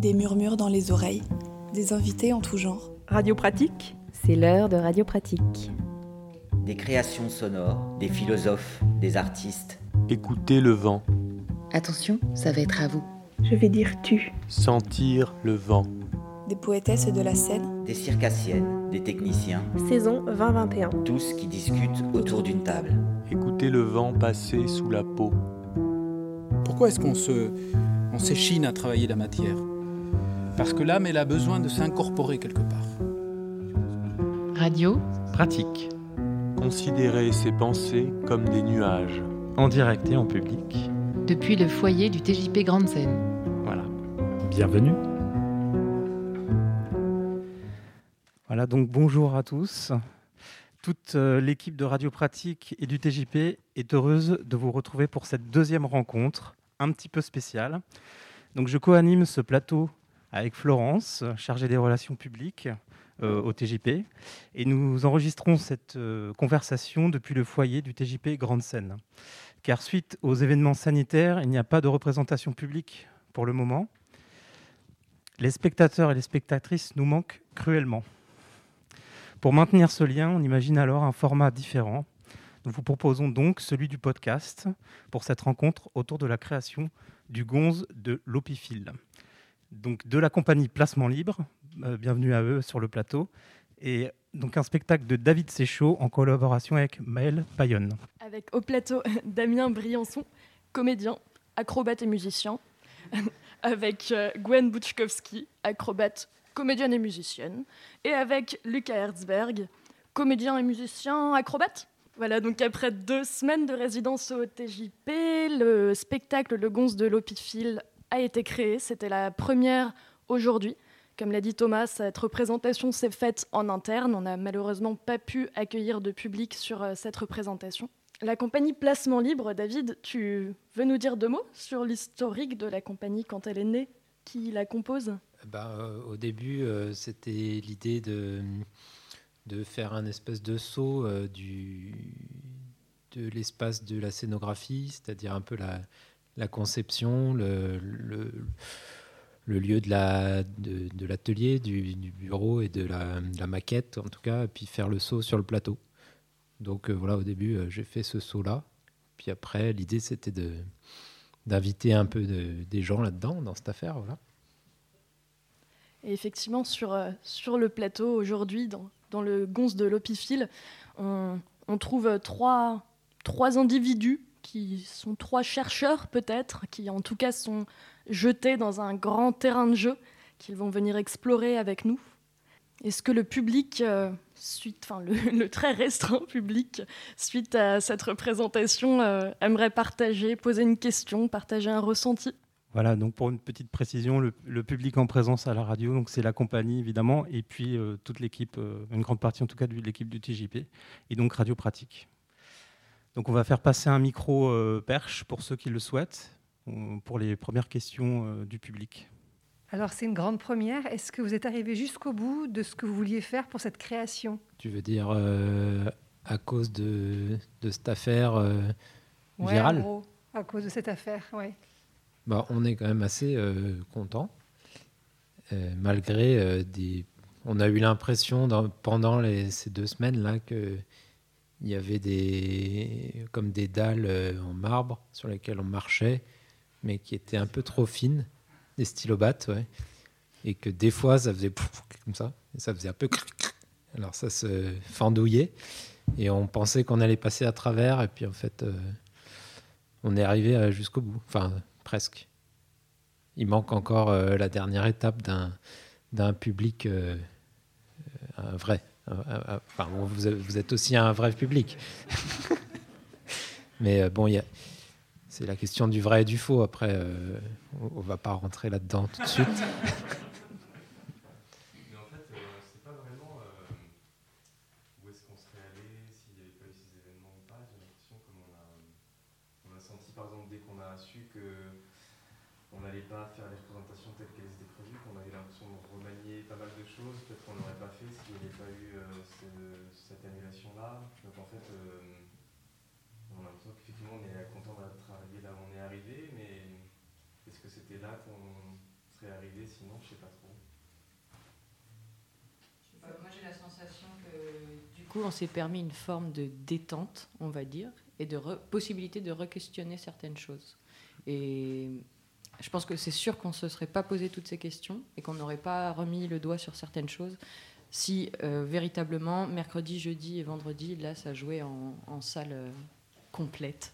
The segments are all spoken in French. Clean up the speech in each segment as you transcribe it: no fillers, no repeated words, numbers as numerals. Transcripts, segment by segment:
Des murmures dans les oreilles, des invités en tout genre. Radio Pratique, c'est l'heure de Radio Pratique. Des créations sonores, des philosophes, des artistes. Écoutez le vent. Attention, ça va être à vous. Je vais dire tu. Sentir le vent. Des poétesses de la scène. Des circassiennes, des techniciens. Saison 2021. Tous qui discutent autour d'une table. Écoutez le vent passer sous la peau. Pourquoi est-ce qu'on s'échine à travailler la matière ? Parce que l'âme, elle a besoin de s'incorporer quelque part. Radio Pratique. Considérez ses pensées comme des nuages. En direct et en public. Depuis le foyer du TJP Grande Seine. Voilà. Bienvenue. Voilà, donc bonjour à tous. Toute l'équipe de Radio Pratique et du TJP est heureuse de vous retrouver pour cette deuxième rencontre, un petit peu spéciale. Donc je co-anime ce plateau avec Florence, chargée des relations publiques au TJP, et nous enregistrons cette conversation depuis le foyer du TJP Grande Seine. Car suite aux événements sanitaires, il n'y a pas de représentation publique pour le moment. Les spectateurs et les spectatrices nous manquent cruellement. Pour maintenir ce lien, on imagine alors un format différent. Nous vous proposons donc celui du podcast pour cette rencontre autour de la création du gonze de l'Opifil. Donc de la compagnie Placement Libre, bienvenue à eux sur le plateau, et donc un spectacle de David Séchaud en collaboration avec Maëlle Payonne. Avec au plateau Damien Briançon, comédien, acrobate et musicien, avec Gwen Bouchkowski, acrobate, comédienne et musicienne, et avec Lucas Herzberg, comédien et musicien, acrobate. Voilà, donc après 2 semaines de résidence au TJP, le spectacle Le Gonze de l'Opifil a été créé. C'était la première aujourd'hui. Comme l'a dit Thomas, cette représentation s'est faite en interne. On n'a malheureusement pas pu accueillir de public sur cette représentation. La compagnie Placement Libre, David, tu veux nous dire 2 mots sur l'historique de la compagnie quand elle est née ? Qui la compose ? Au début, c'était l'idée de faire un espèce de saut de l'espace de la scénographie, c'est-à-dire un peu la conception, le lieu de l'atelier, du bureau et de la maquette, en tout cas, et puis faire le saut sur le plateau. Donc voilà, au début, j'ai fait ce saut-là. Puis après, l'idée, c'était d'inviter un peu des gens là-dedans, dans cette affaire, voilà. Et effectivement, sur le plateau, aujourd'hui, dans le gonze de l'Opifil, on trouve trois individus qui sont 3 chercheurs, peut-être, qui en tout cas sont jetés dans un grand terrain de jeu qu'ils vont venir explorer avec nous. Est-ce que le public, le très restreint public, suite à cette représentation, aimerait poser une question, partager un ressenti ? Voilà, donc pour une petite précision, le public en présence à la radio, donc c'est la compagnie évidemment, et puis toute l'équipe, une grande partie en tout cas de l'équipe du TJP, et donc Radio Pratique. Donc on va faire passer un micro perche pour ceux qui le souhaitent, pour les premières questions du public. Alors c'est une grande première, est-ce que vous êtes arrivé jusqu'au bout de ce que vous vouliez faire pour cette création ? Tu veux dire à cause de cette affaire virale ? En gros, à cause de cette affaire, oui. On est quand même assez content, malgré on a eu l'impression pendant ces 2 semaines-là qu'il y avait des dalles en marbre sur lesquelles on marchait, mais qui étaient un peu trop fines, des stylobates, ouais, et que des fois ça faisait comme ça, et ça faisait un peu alors ça se fendouillait, et on pensait qu'on allait passer à travers, et puis en fait on est arrivé jusqu'au bout, enfin presque. Il manque encore la dernière étape d'un public un vrai. Vous êtes aussi un vrai public. Mais c'est la question du vrai et du faux. Après, on ne va pas rentrer là-dedans tout de suite. Mais en fait, on ne sait pas vraiment où est-ce qu'on serait allé, s'il n'y avait pas eu ces événements ou pas. J'ai l'impression qu'on a senti, par exemple, dès qu'on a su qu'on n'allait pas faire les représentations telles qu'elles étaient prévues, qu'on avait l'impression de remanier pas mal de choses, peut-être qu'on n'aurait pas fait s'il n'y avait pas eu cette annulation-là. Donc en fait, on a l'impression qu'effectivement on est content d'avoir travaillé là où on est arrivé, mais est-ce que c'était là qu'on serait arrivé sinon, je sais pas trop. Moi j'ai la sensation que du coup on s'est permis une forme de détente, on va dire, et de possibilité de re-questionner certaines choses. Et je pense que c'est sûr qu'on ne se serait pas posé toutes ces questions et qu'on n'aurait pas remis le doigt sur certaines choses si véritablement mercredi, jeudi et vendredi, là ça jouait en salle complète.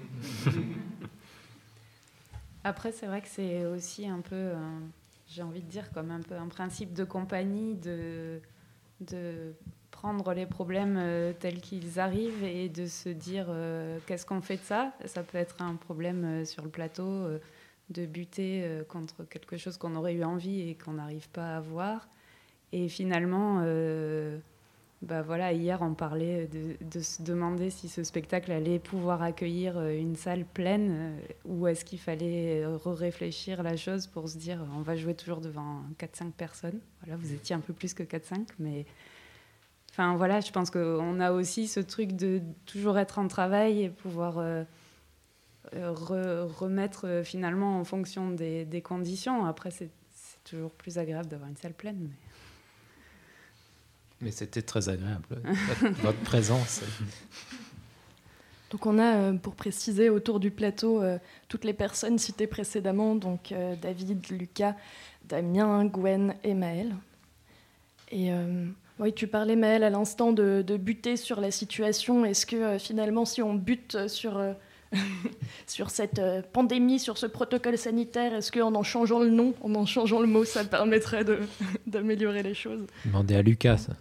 Après, c'est vrai que c'est aussi un peu, j'ai envie de dire, comme un peu un principe de compagnie, de prendre les problèmes tels qu'ils arrivent et de se dire qu'est-ce qu'on fait de ça. Ça peut être un problème sur le plateau, de buter contre quelque chose qu'on aurait eu envie et qu'on n'arrive pas à voir. Et finalement, voilà, hier, on parlait de se demander si ce spectacle allait pouvoir accueillir une salle pleine ou est-ce qu'il fallait réfléchir la chose pour se dire on va jouer toujours devant 4-5 personnes. Voilà, vous étiez un peu plus que 4-5, mais enfin, voilà, je pense qu'on a aussi ce truc de toujours être en travail et pouvoir remettre finalement en fonction des conditions. Après, c'est toujours plus agréable d'avoir une salle pleine. Mais c'était très agréable, votre présence. Donc on a, pour préciser, autour du plateau, toutes les personnes citées précédemment, donc David, Lucas, Damien, Gwen et Maëlle. Et oui, tu parlais, Maëlle, à l'instant de buter sur la situation. Est-ce que finalement, si on bute sur cette pandémie, sur ce protocole sanitaire, est-ce qu'en changeant le nom, en changeant le mot, ça permettrait d'améliorer les choses ? Demandez à Lucas, ça.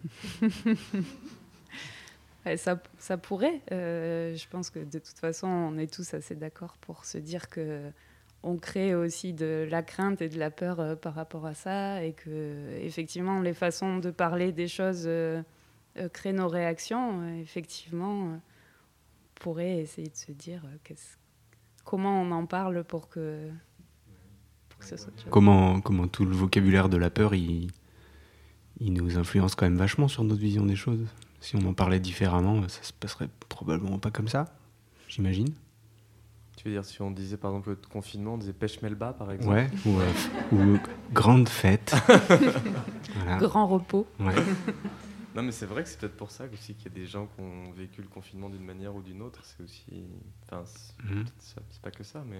Ouais, ça pourrait. Je pense que de toute façon, on est tous assez d'accord pour se dire qu'on crée aussi de la crainte et de la peur par rapport à ça et que, effectivement, les façons de parler des choses créent nos réactions. Effectivement, pourrait essayer de se dire comment on en parle pour que ce soit autre chose. Comment tout le vocabulaire de la peur, il nous influence quand même vachement sur notre vision des choses. Si on en parlait différemment, ça se passerait probablement pas comme ça, j'imagine. Tu veux dire, si on disait par exemple le confinement, on disait pêche melba par exemple. Ouais, ou grande fête. Voilà. Grand repos. Ouais. Non, mais c'est vrai que c'est peut-être pour ça aussi qu'il y a des gens qui ont vécu le confinement d'une manière ou d'une autre. C'est aussi. Enfin, c'est pas que ça, mais.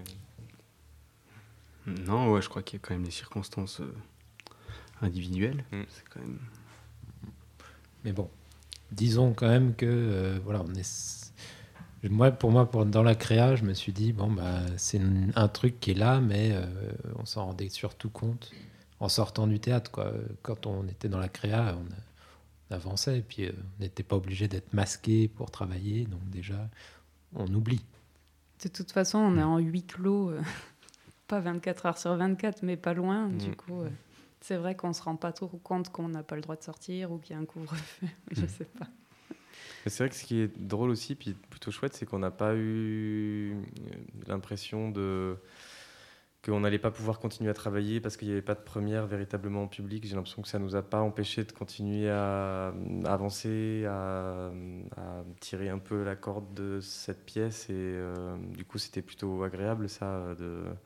Non, ouais, je crois qu'il y a quand même des circonstances individuelles. C'est quand même. Mais bon, disons quand même que voilà, pour moi, dans la créa, je me suis dit c'est un truc qui est là, mais on s'en rendait surtout compte en sortant du théâtre, quoi. Quand on était dans la créa, on avançait, et puis on n'était pas obligé d'être masqué pour travailler, donc déjà, on oublie. De toute façon, on est en huis clos, pas 24 heures sur 24, mais pas loin. Du coup, c'est vrai qu'on ne se rend pas trop compte qu'on n'a pas le droit de sortir ou qu'il y a un couvre-feu, je sais pas. Mais c'est vrai que ce qui est drôle aussi, puis plutôt chouette, c'est qu'on n'a pas eu l'impression qu'on n'allait pas pouvoir continuer à travailler parce qu'il n'y avait pas de première véritablement en public. J'ai l'impression que ça ne nous a pas empêché de continuer à avancer, à tirer un peu la corde de cette pièce. Et du coup, c'était plutôt agréable, ça,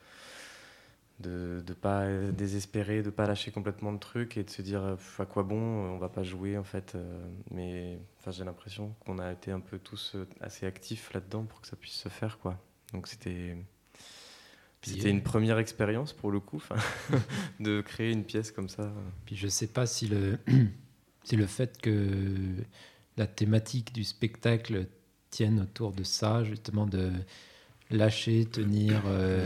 de pas désespérer, de pas lâcher complètement le truc et de se dire à quoi bon, on va pas jouer en fait. Mais j'ai l'impression qu'on a été un peu tous assez actifs là-dedans pour que ça puisse se faire, quoi. Donc c'était une première expérience pour le coup, de créer une pièce comme ça. Puis je sais pas si le fait que la thématique du spectacle tienne autour de ça, justement de lâcher, tenir,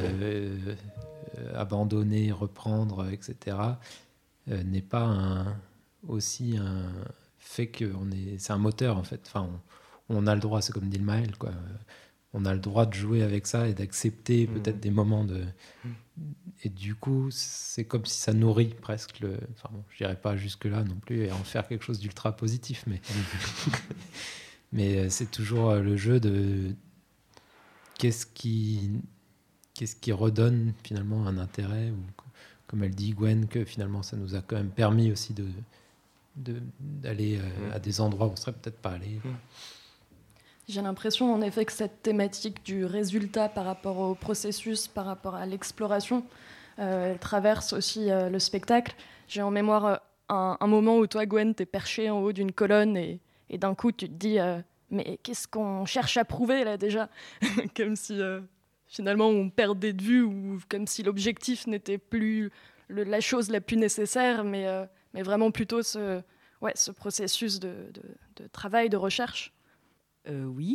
abandonner, reprendre, etc., n'est pas aussi un fait que c'est un moteur en fait. Enfin, on a le droit, c'est comme dit le Maëlle, quoi. On a le droit de jouer avec ça et d'accepter peut-être des moments de... Et du coup, c'est comme si ça nourrit presque le... Enfin bon, je n'irai pas jusque-là non plus et en faire quelque chose d'ultra positif, mais... mais c'est toujours le jeu de... Qu'est-ce qui redonne finalement un intérêt, ou comme elle dit, Gwen, que finalement ça nous a quand même permis aussi d'aller à des endroits où on ne serait peut-être pas allé. J'ai l'impression en effet que cette thématique du résultat par rapport au processus, par rapport à l'exploration, elle traverse aussi le spectacle. J'ai en mémoire un moment où toi, Gwen, t'es perché en haut d'une colonne et d'un coup, tu te dis mais qu'est-ce qu'on cherche à prouver là déjà ?» Comme si finalement on perdait de vue ou comme si l'objectif n'était plus la chose la plus nécessaire, mais vraiment plutôt ce processus de travail, de recherche. Oui.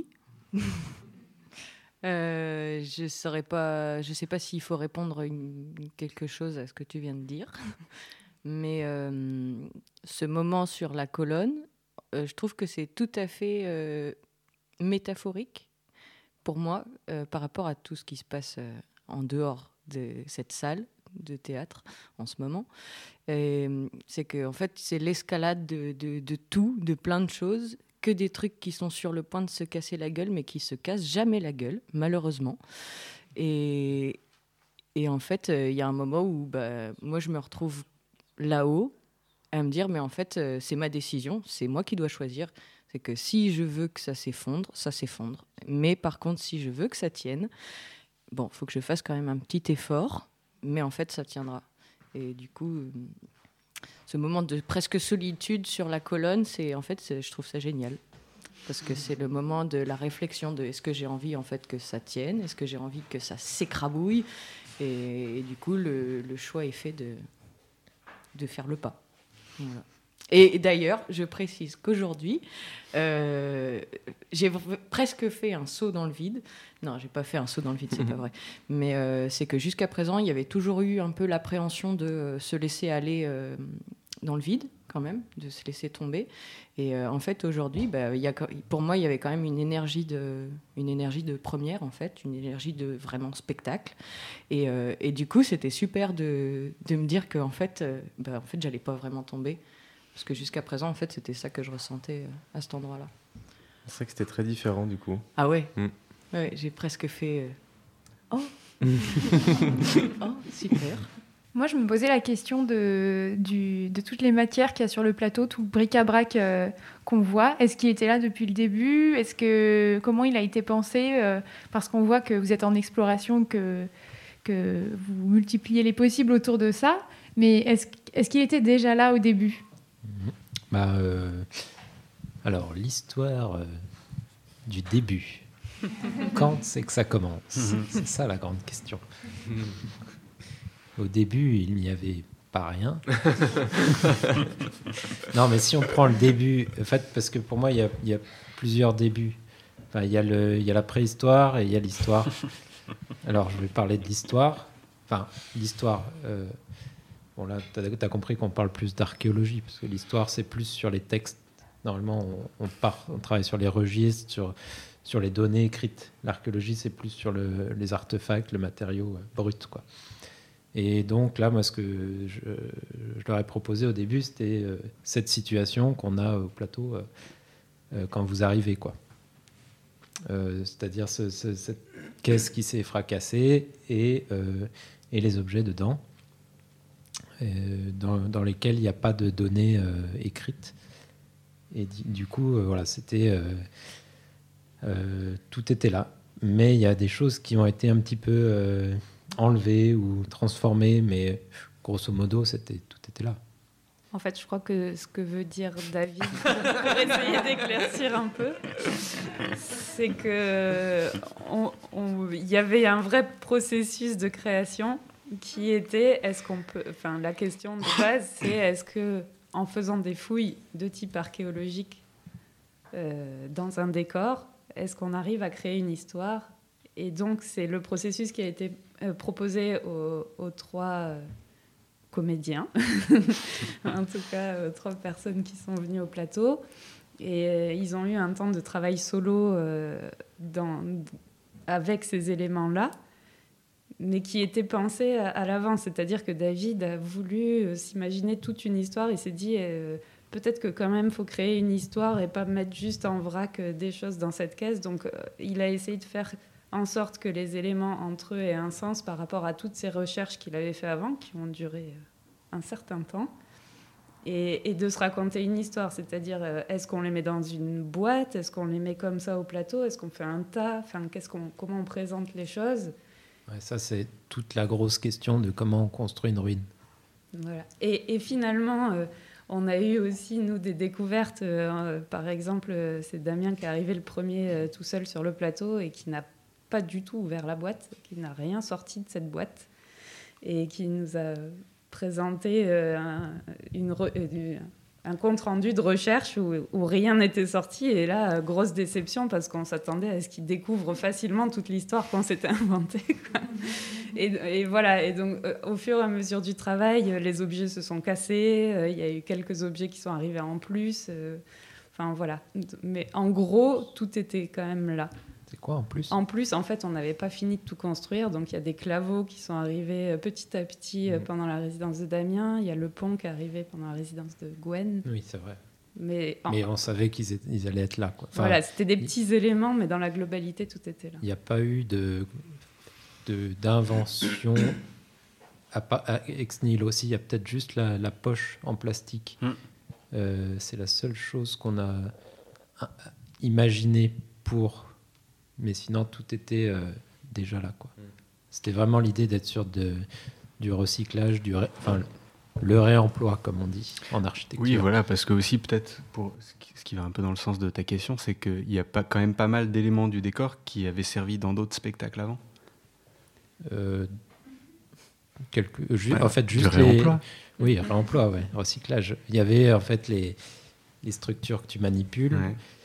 Je sais pas s'il faut répondre quelque chose à ce que tu viens de dire, mais ce moment sur la colonne, je trouve que c'est tout à fait métaphorique pour moi par rapport à tout ce qui se passe en dehors de cette salle de théâtre en ce moment. C'est que en fait, c'est l'escalade de tout, de plein de choses, que des trucs qui sont sur le point de se casser la gueule, mais qui se cassent jamais la gueule, malheureusement. Et en fait, il y a un moment où moi, je me retrouve là-haut à me dire, mais en fait, c'est ma décision, c'est moi qui dois choisir. C'est que si je veux que ça s'effondre, ça s'effondre. Mais par contre, si je veux que ça tienne, bon, il faut que je fasse quand même un petit effort, mais en fait, ça tiendra. Et du coup, ce moment de presque solitude sur la colonne, je trouve ça génial. Parce que c'est le moment de la réflexion de est-ce que j'ai envie en fait que ça tienne, est-ce que j'ai envie que ça s'écrabouille, et du coup, le choix est fait de faire le pas. Voilà. Et d'ailleurs, je précise qu'aujourd'hui, j'ai presque fait un saut dans le vide. Non, j'ai pas fait un saut dans le vide, c'est pas vrai. Mais c'est que jusqu'à présent, il y avait toujours eu un peu l'appréhension de se laisser aller dans le vide, quand même, de se laisser tomber. Et en fait, aujourd'hui, pour moi, il y avait quand même une énergie de première, en fait, une énergie de vraiment spectacle. Et du coup, c'était super de me dire qu'en fait, j'allais pas vraiment tomber. Parce que jusqu'à présent, en fait, c'était ça que je ressentais à cet endroit-là. C'est vrai que c'était très différent, du coup. Ah ouais. Ouais, j'ai presque fait... Oh Oh, super. Moi, je me posais la question de toutes les matières qu'il y a sur le plateau, tout le bric-à-brac qu'on voit. Est-ce qu'il était là depuis le début ? Comment il a été pensé ? Parce qu'on voit que vous êtes en exploration, que vous multipliez les possibles autour de ça. Mais est-ce qu'il était déjà là au début ? Alors, l'histoire du début. Quand c'est que ça commence ? C'est ça la grande question. Au début, il n'y avait pas rien. Non, mais si on prend le début, en fait, parce que pour moi, il y a plusieurs débuts. Enfin, il y a la préhistoire et il y a l'histoire. Alors, je vais parler de l'histoire. Enfin, l'histoire... Bon, là, tu as compris qu'on parle plus d'archéologie, parce que l'histoire, c'est plus sur les textes. Normalement, on travaille sur les registres, sur les données écrites. L'archéologie, c'est plus sur les artefacts, le matériau brut, quoi. Et donc, là, moi, ce que je leur ai proposé au début, c'était cette situation qu'on a au plateau quand vous arrivez, quoi. C'est-à-dire cette caisse qui s'est fracassée et les objets dedans. Dans lesquels il n'y a pas de données écrites. Et du coup, voilà, c'était... tout était là. Mais il y a des choses qui ont été un petit peu enlevées ou transformées, mais grosso modo, tout était là. En fait, je crois que ce que veut dire David, pour essayer d'éclaircir un peu, c'est qu'il y avait un vrai processus de création qui était, la question de base, c'est est-ce que, en faisant des fouilles de type archéologique dans un décor, est-ce qu'on arrive à créer une histoire ? Et donc, c'est le processus qui a été proposé aux trois comédiens, en tout cas aux 3 personnes qui sont venues au plateau. Et ils ont eu un temps de travail solo avec ces éléments-là, mais qui était pensé à l'avance. C'est-à-dire que David a voulu s'imaginer toute une histoire. Il s'est dit, peut-être que quand même, il faut créer une histoire et pas mettre juste en vrac des choses dans cette caisse. Donc, il a essayé de faire en sorte que les éléments entre eux aient un sens par rapport à toutes ces recherches qu'il avait fait avant, qui ont duré un certain temps, et de se raconter une histoire. C'est-à-dire, est-ce qu'on les met dans une boîte ? Est-ce qu'on les met comme ça au plateau ? Est-ce qu'on fait un tas ? Enfin, comment on présente les choses ? Ouais, ça, c'est toute la grosse question de comment on construit une ruine. Voilà. Et finalement, on a eu aussi, nous, des découvertes. Par exemple, c'est Damien qui est arrivé le premier tout seul sur le plateau et qui n'a pas du tout ouvert la boîte, qui n'a rien sorti de cette boîte et qui nous a présenté un compte-rendu de recherche où rien n'était sorti. Et là, grosse déception parce qu'on s'attendait à ce qu'il découvre facilement toute l'histoire qu'on s'était inventée, quoi. Et voilà. Et donc, au fur et à mesure du travail, les objets se sont cassés. Il y a eu quelques objets qui sont arrivés en plus. Enfin, voilà. Mais en gros, tout était quand même là. C'est quoi en plus ? En plus, en fait, on n'avait pas fini de tout construire. Donc, il y a des claveaux qui sont arrivés petit à petit pendant la résidence de Damien. Il y a le pont qui est arrivé pendant la résidence de Gwen. Oui, c'est vrai. Mais on savait qu'ils allaient être là, quoi. Enfin, voilà, c'était des petits éléments, mais dans la globalité, tout était là. Il n'y a pas eu d'invention ex nihilo aussi. Il y a peut-être juste la poche en plastique. C'est la seule chose qu'on a imaginée pour... Mais sinon, tout était déjà là, quoi. C'était vraiment l'idée d'être sûr du recyclage, le réemploi, comme on dit, en architecture. Oui, voilà, parce que aussi, peut-être, pour ce qui va un peu dans le sens de ta question, c'est qu'il y a quand même pas mal d'éléments du décor qui avaient servi dans d'autres spectacles avant. En fait, juste du réemploi. Oui, réemploi, ouais, recyclage. Il y avait, en fait, les structures que tu manipules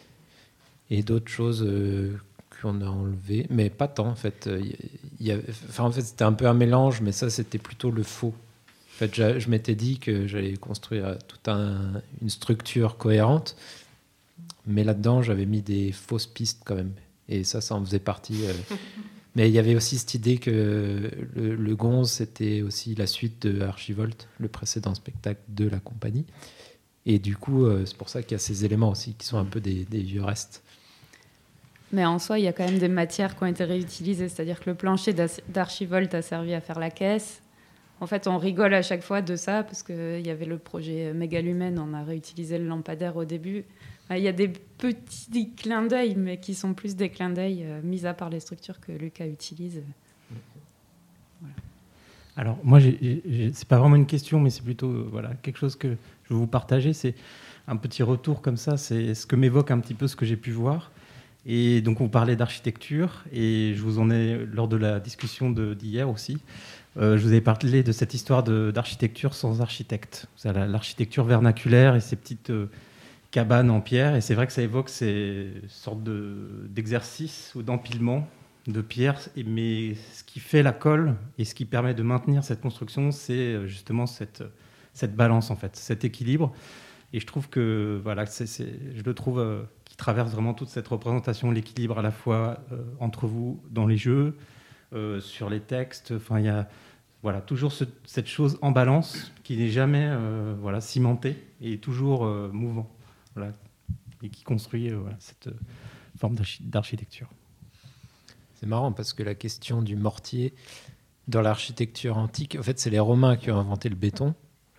et d'autres choses... qu'on a enlevé, mais pas tant en fait. En fait, c'était un peu un mélange, mais ça, c'était plutôt le faux. En fait, je m'étais dit que j'allais construire toute une structure cohérente, mais là-dedans, j'avais mis des fausses pistes quand même. Et ça en faisait partie. Mais il y avait aussi cette idée que le Gonze, c'était aussi la suite de Archivolt, le précédent spectacle de la compagnie. Et du coup, c'est pour ça qu'il y a ces éléments aussi qui sont un peu des vieux restes. Mais en soi, il y a quand même des matières qui ont été réutilisées. C'est-à-dire que le plancher d'Archivolt a servi à faire la caisse. En fait, on rigole à chaque fois de ça parce qu'il y avait le projet Mégalumen. On a réutilisé le lampadaire au début. Il y a des petits clins d'œil, mais qui sont plus des clins d'œil, mis à part les structures que Lucas utilise. Voilà. Alors, moi, c'est pas vraiment une question, mais c'est plutôt quelque chose que je veux vous partager. C'est un petit retour comme ça. C'est ce que m'évoque un petit peu ce que j'ai pu voir. Et donc, on parlait d'architecture, et je vous en ai, lors de la discussion d'hier aussi, je vous avais parlé de cette histoire d'architecture sans architecte. C'est l'architecture vernaculaire et ces petites cabanes en pierre, et c'est vrai que ça évoque ces sortes d'exercices ou d'empilement de pierres, mais ce qui fait la colle et ce qui permet de maintenir cette construction, c'est justement cette balance, en fait, cet équilibre. Et je trouve que, je le trouve... qui traverse vraiment toute cette représentation, l'équilibre à la fois entre vous dans les jeux, sur les textes. Enfin, il y a toujours cette chose en balance qui n'est jamais cimentée et toujours mouvant, et qui construit cette forme d'architecture. C'est marrant parce que la question du mortier dans l'architecture antique, en fait, c'est les Romains qui ont inventé le béton.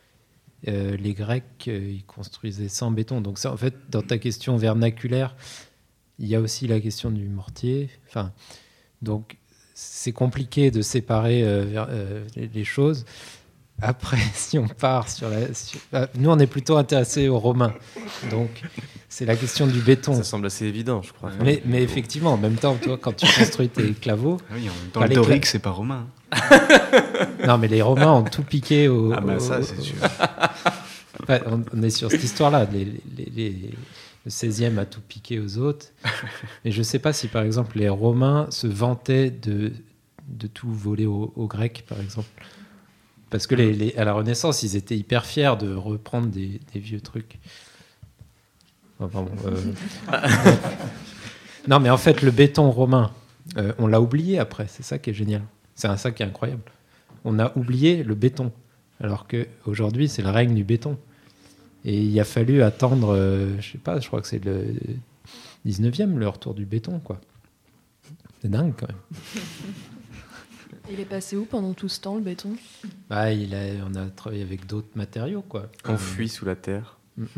Les Grecs, ils construisaient sans béton. Donc ça, en fait, dans ta question vernaculaire, il y a aussi la question du mortier. Enfin, donc, c'est compliqué de séparer les choses. Après, si on part nous, on est plutôt intéressés aux Romains. Donc, c'est la question du béton. Ça semble assez évident, je crois. Mais effectivement, en même temps, toi, quand tu construis tes claveaux... Ah oui, en même temps, le dorique, c'est pas romain. Non, mais les Romains ont tout piqué ça, c'est sûr. Enfin, on est sur cette histoire-là. Le 16e a tout piqué aux autres. Mais je ne sais pas si, par exemple, les Romains se vantaient de tout voler aux Grecs, par exemple. Parce que à la Renaissance, ils étaient hyper fiers de reprendre des vieux trucs. Enfin, non, mais en fait, le béton romain, on l'a oublié après. C'est ça qui est génial. C'est ça qui est incroyable. On a oublié le béton, alors qu'aujourd'hui, c'est le règne du béton. Et il a fallu attendre, je crois que c'est le 19e, le retour du béton, quoi. C'est dingue, quand même. Il est passé où pendant tout ce temps, le béton ? On a travaillé avec d'autres matériaux, quoi. Enfoui sous la terre.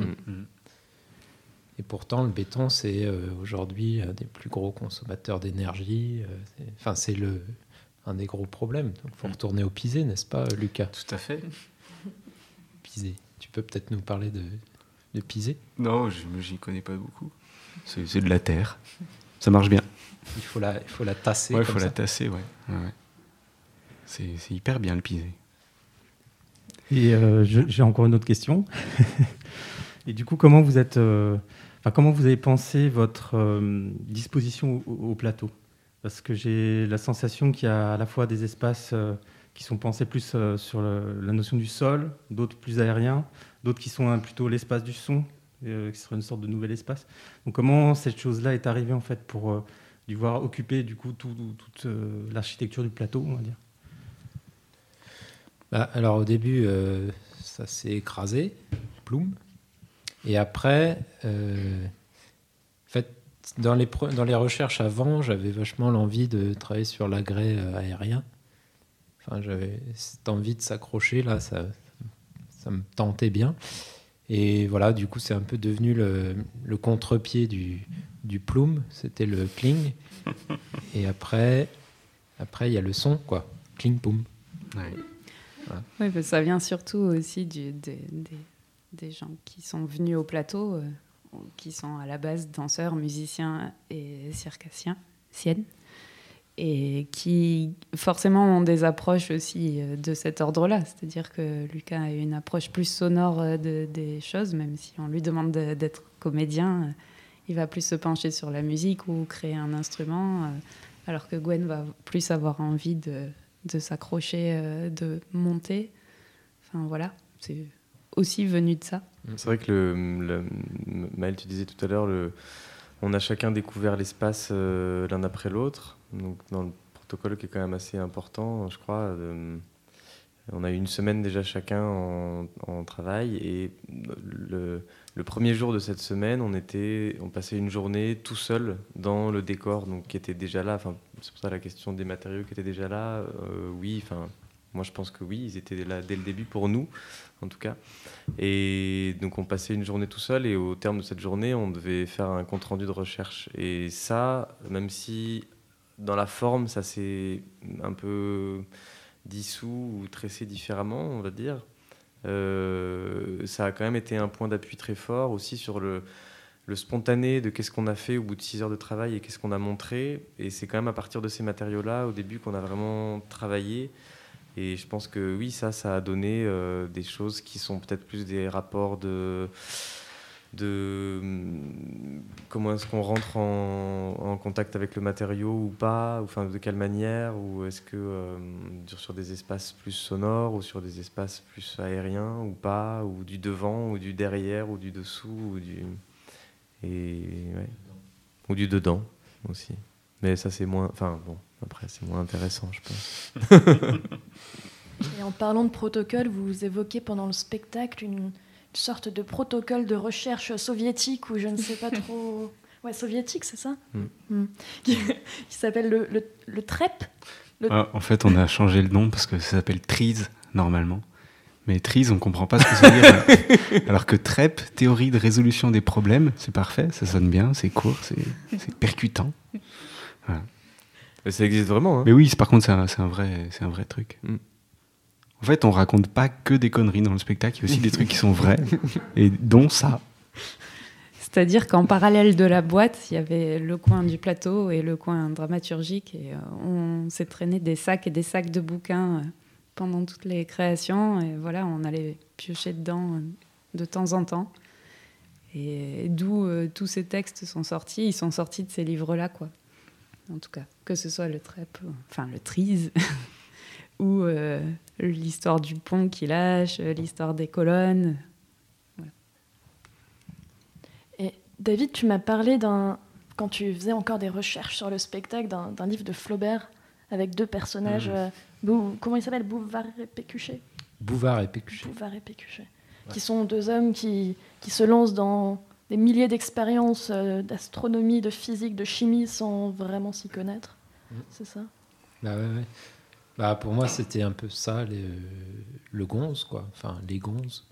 Et pourtant, le béton, c'est aujourd'hui un des plus gros consommateurs d'énergie. C'est un des gros problèmes. Donc, il faut retourner au pisé, n'est-ce pas, Lucas? Tout à fait. Pisé. Tu peux peut-être nous parler de pisé? Non, j'y connais pas beaucoup. C'est de la terre. Ça marche bien. Il faut la tasser. Ouais, il faut la tasser, ouais. C'est hyper bien le pisé. Et j'ai encore une autre question. Et du coup, comment vous avez pensé votre disposition au plateau? Parce que j'ai la sensation qu'il y a à la fois des espaces qui sont pensés plus sur la notion du sol, d'autres plus aériens, d'autres qui sont plutôt l'espace du son, qui serait une sorte de nouvel espace. Donc comment cette chose-là est arrivée en fait pour devoir occuper du coup toute l'architecture du plateau, on va dire? Alors au début, ça s'est écrasé, ploum. Et après, en fait, dans les recherches avant, j'avais vachement l'envie de travailler sur l'agrès aérien. Enfin, j'avais cette envie de s'accrocher, là, ça me tentait bien. Et voilà, du coup, c'est un peu devenu le contre-pied du plume, c'était le cling. Et après, il y a le son, quoi. Cling, poum. Ouais. Voilà. Oui, parce que ça vient surtout aussi des gens qui sont venus au plateau, qui sont à la base danseurs, musiciens et circassiens, et qui forcément ont des approches aussi de cet ordre-là. C'est-à-dire que Lucas a une approche plus sonore des choses, même si on lui demande d'être comédien, il va plus se pencher sur la musique ou créer un instrument, alors que Gwen va plus avoir envie de s'accrocher, de monter. Enfin voilà, c'est aussi venu de ça. C'est vrai que Maëlle, tu disais tout à l'heure, on a chacun découvert l'espace l'un après l'autre. Donc dans le protocole qui est quand même assez important, je crois, on a eu une semaine déjà chacun en travail, et le premier jour de cette semaine, on passait une journée tout seul dans le décor, donc qui était déjà là. Enfin, c'est pour ça la question des matériaux qui étaient déjà là. Oui, enfin, moi je pense que oui, ils étaient là dès le début pour nous, en tout cas. Et donc on passait une journée tout seul, et au terme de cette journée, on devait faire un compte rendu de recherche. Et ça, même si dans la forme, ça s'est un peu dissous ou tressé différemment, on va dire, ça a quand même été un point d'appui très fort aussi sur le spontané de qu'est-ce qu'on a fait au bout de 6 heures de travail et qu'est-ce qu'on a montré. Et c'est quand même à partir de ces matériaux-là, au début, qu'on a vraiment travaillé. Et je pense que oui, ça a donné des choses qui sont peut-être plus des rapports de comment est-ce qu'on rentre en contact avec le matériau ou pas, ou enfin de quelle manière, ou est-ce que sur des espaces plus sonores ou sur des espaces plus aériens ou pas, ou du devant ou du derrière ou du dessous ou du dedans aussi. Mais ça c'est moins, enfin bon, après c'est moins intéressant, je pense. Et en parlant de protocole, vous évoquez pendant le spectacle une sorte de protocole de recherche soviétique, ou je ne sais pas trop... Ouais, soviétique, c'est ça ? Qui s'appelle le TREP. En fait, on a changé le nom parce que ça s'appelle TRIZ, normalement. Mais TRIZ, on ne comprend pas ce que ça veut dire. Alors que TREP, théorie de résolution des problèmes, c'est parfait, ça sonne bien, c'est court, c'est percutant. Voilà. Et ça existe vraiment, hein ? Mais oui, par contre, c'est un vrai truc. En fait, on raconte pas que des conneries dans le spectacle, il y a aussi des trucs qui sont vrais, et dont ça. C'est-à-dire qu'en parallèle de la boîte, il y avait le coin du plateau et le coin dramaturgique, et on s'est traîné des sacs et des sacs de bouquins pendant toutes les créations, et voilà, on allait piocher dedans de temps en temps. Et d'où tous ces textes sont sortis, ils sont sortis de ces livres-là, quoi. En tout cas, que ce soit le TREP, enfin le TRIZ, ou l'histoire du pont qui lâche, l'histoire des colonnes. Voilà. Et David, tu m'as parlé quand tu faisais encore des recherches sur le spectacle, d'un livre de Flaubert avec 2 personnages. Comment ils s'appellent ? Bouvard et Pécuchet. Bouvard et Pécuchet. Ouais. Qui sont 2 hommes qui se lancent dans des milliers d'expériences d'astronomie, de physique, de chimie sans vraiment s'y connaître. C'est ça ? Bah ouais. Bah pour moi, c'était un peu ça, le gonze, quoi. Enfin, les gonzes.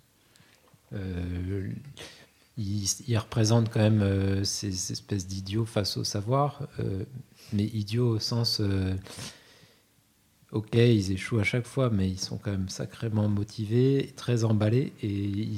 Ils représentent quand même ces espèces d'idiots face au savoir, mais idiots au sens... ok, ils échouent à chaque fois, mais ils sont quand même sacrément motivés, très emballés, et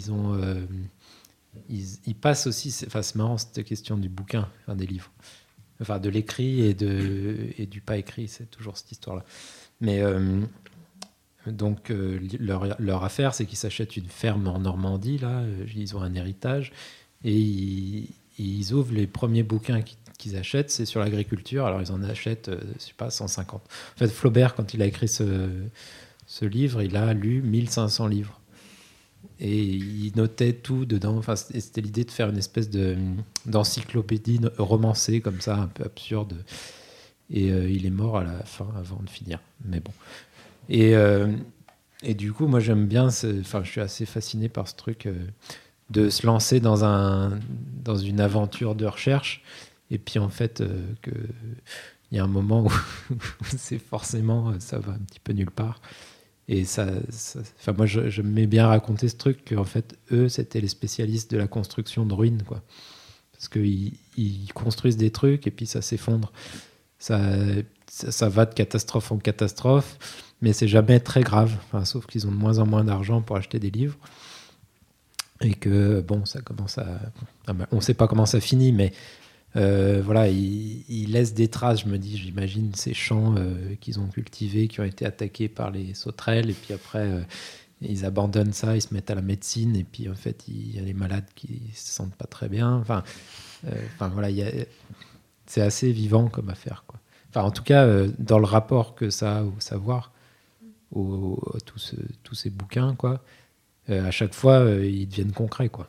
ils passent aussi. C'est marrant cette question du bouquin, des livres, de l'écrit et du pas écrit, c'est toujours cette histoire-là. Mais donc leur affaire, c'est qu'ils s'achètent une ferme en Normandie, là, ils ont un héritage, et ils ouvrent les premiers bouquins qu'ils achètent, c'est sur l'agriculture. Alors ils en achètent, je sais pas, 150. En fait, Flaubert, quand il a écrit ce livre, il a lu 1500 livres. Et il notait tout dedans. C'était l'idée de faire une espèce d'encyclopédie romancée, comme ça, un peu absurde. Et il est mort à la fin, avant de finir. Mais bon. Et du coup, moi, j'aime bien... je suis assez fasciné par ce truc de se lancer dans une aventure de recherche. Et puis, en fait, il y a un moment où c'est forcément... ça va un petit peu nulle part. Et moi, je m'aimais bien raconter ce truc qu'en fait, eux, c'était les spécialistes de la construction de ruines, quoi. Parce qu'ils construisent des trucs et puis ça s'effondre. Ça va de catastrophe en catastrophe, mais c'est jamais très grave. Sauf qu'ils ont de moins en moins d'argent pour acheter des livres. Et que, bon, ça commence à... on ne sait pas comment ça finit, mais... ils laissent des traces, j'imagine ces champs qu'ils ont cultivés, qui ont été attaqués par les sauterelles, et puis après ils abandonnent ça, ils se mettent à la médecine, et puis en fait il y a les malades qui se sentent pas très bien. C'est assez vivant comme affaire, quoi. En tout cas, dans le rapport que ça a au savoir, à tous ces bouquins, quoi, à chaque fois ils deviennent concrets, quoi.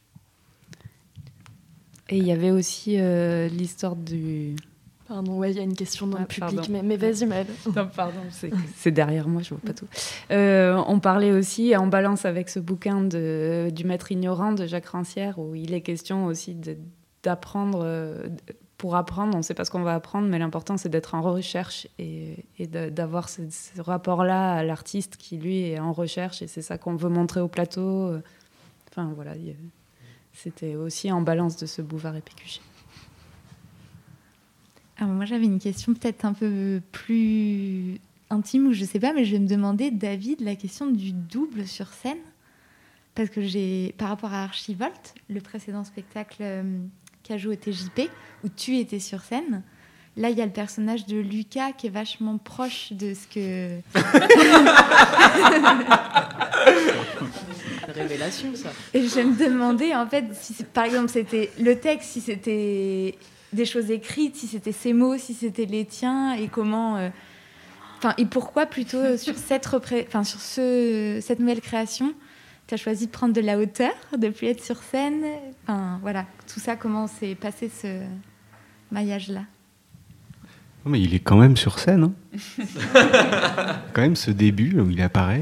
Et il y avait aussi l'histoire du... Pardon, il y a une question dans le public, mais vas-y, Maëlle. Non, pardon, c'est derrière moi, je vois pas tout. On parlait aussi, en balance avec ce bouquin du Maître ignorant de Jacques Rancière, où il est question aussi d'apprendre. Pour apprendre, on ne sait pas ce qu'on va apprendre, mais l'important, c'est d'être en recherche et d'avoir ce rapport-là à l'artiste qui, lui, est en recherche, et c'est ça qu'on veut montrer au plateau. Voilà... C'était aussi en balance de ce Bouvard et Pécuchet. Alors moi, j'avais une question peut-être un peu plus intime, ou je sais pas, mais je vais me demander, David, la question du double sur scène. Parce que par rapport à Archivolte, le précédent spectacle qu'a joué au TJP, où tu étais sur scène, là, il y a le personnage de Lucas qui est vachement proche de ce que... Révélation, ça. Et je me demandais, en fait, si par exemple c'était le texte, si c'était des choses écrites, si c'était ses mots, si c'était les tiens, et comment... et pourquoi plutôt sur cette nouvelle création, tu as choisi de prendre de la hauteur, de plus être sur scène. Tout ça, comment s'est passé ce maillage-là? Mais il est quand même sur scène, hein. Quand même ce début où il apparaît.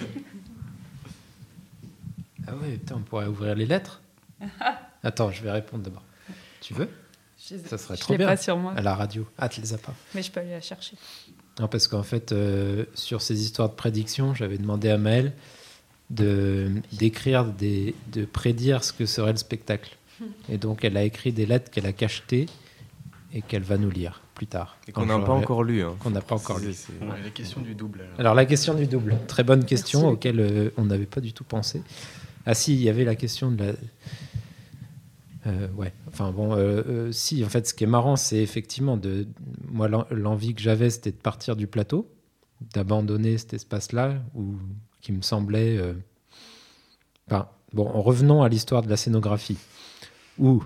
Ah ouais, putain, on pourrait ouvrir les lettres. Attends, je vais répondre d'abord. Tu veux? Ça serait trop bien. Pas sur moi. À la radio. Ah, tu les as pas. Mais je peux aller la chercher. Non, parce qu'en fait, sur ces histoires de prédiction, j'avais demandé à Maëlle d'écrire, de prédire ce que serait le spectacle. Et donc, elle a écrit des lettres qu'elle a cachetées et qu'elle va nous lire plus tard. Et qu'on n'a pas encore lu. Hein. Qu'on n'a pas encore lu. La question du double. Alors, la question du double. Très bonne question auquel on n'avait pas du tout pensé. Ah si, il y avait la question de la... ouais. Si, en fait, ce qui est marrant, c'est effectivement moi, l'envie que j'avais, c'était de partir du plateau, d'abandonner cet espace-là, qui me semblait... revenons à l'histoire de la scénographie, où,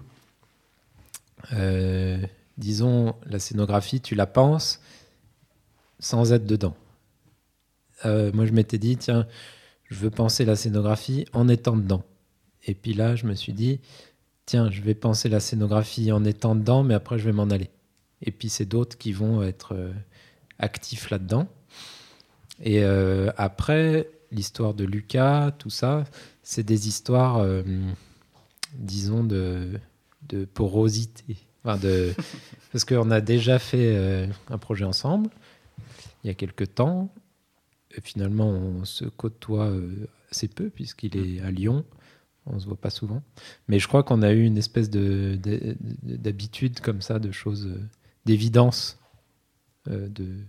disons, la scénographie, tu la penses sans être dedans. Moi, je m'étais dit, tiens, je veux penser la scénographie en étant dedans. Et puis là, je me suis dit, tiens, je vais penser la scénographie en étant dedans, mais après, je vais m'en aller. Et puis, c'est d'autres qui vont être actifs là-dedans. Et après, l'histoire de Lucas, tout ça, c'est des histoires, disons, de porosité. Parce qu'on a déjà fait un projet ensemble, il y a quelques temps. Et finalement, on se côtoie assez peu, puisqu'il est à Lyon. On ne se voit pas souvent. Mais je crois qu'on a eu une espèce d'habitude comme ça, de choses, d'évidence.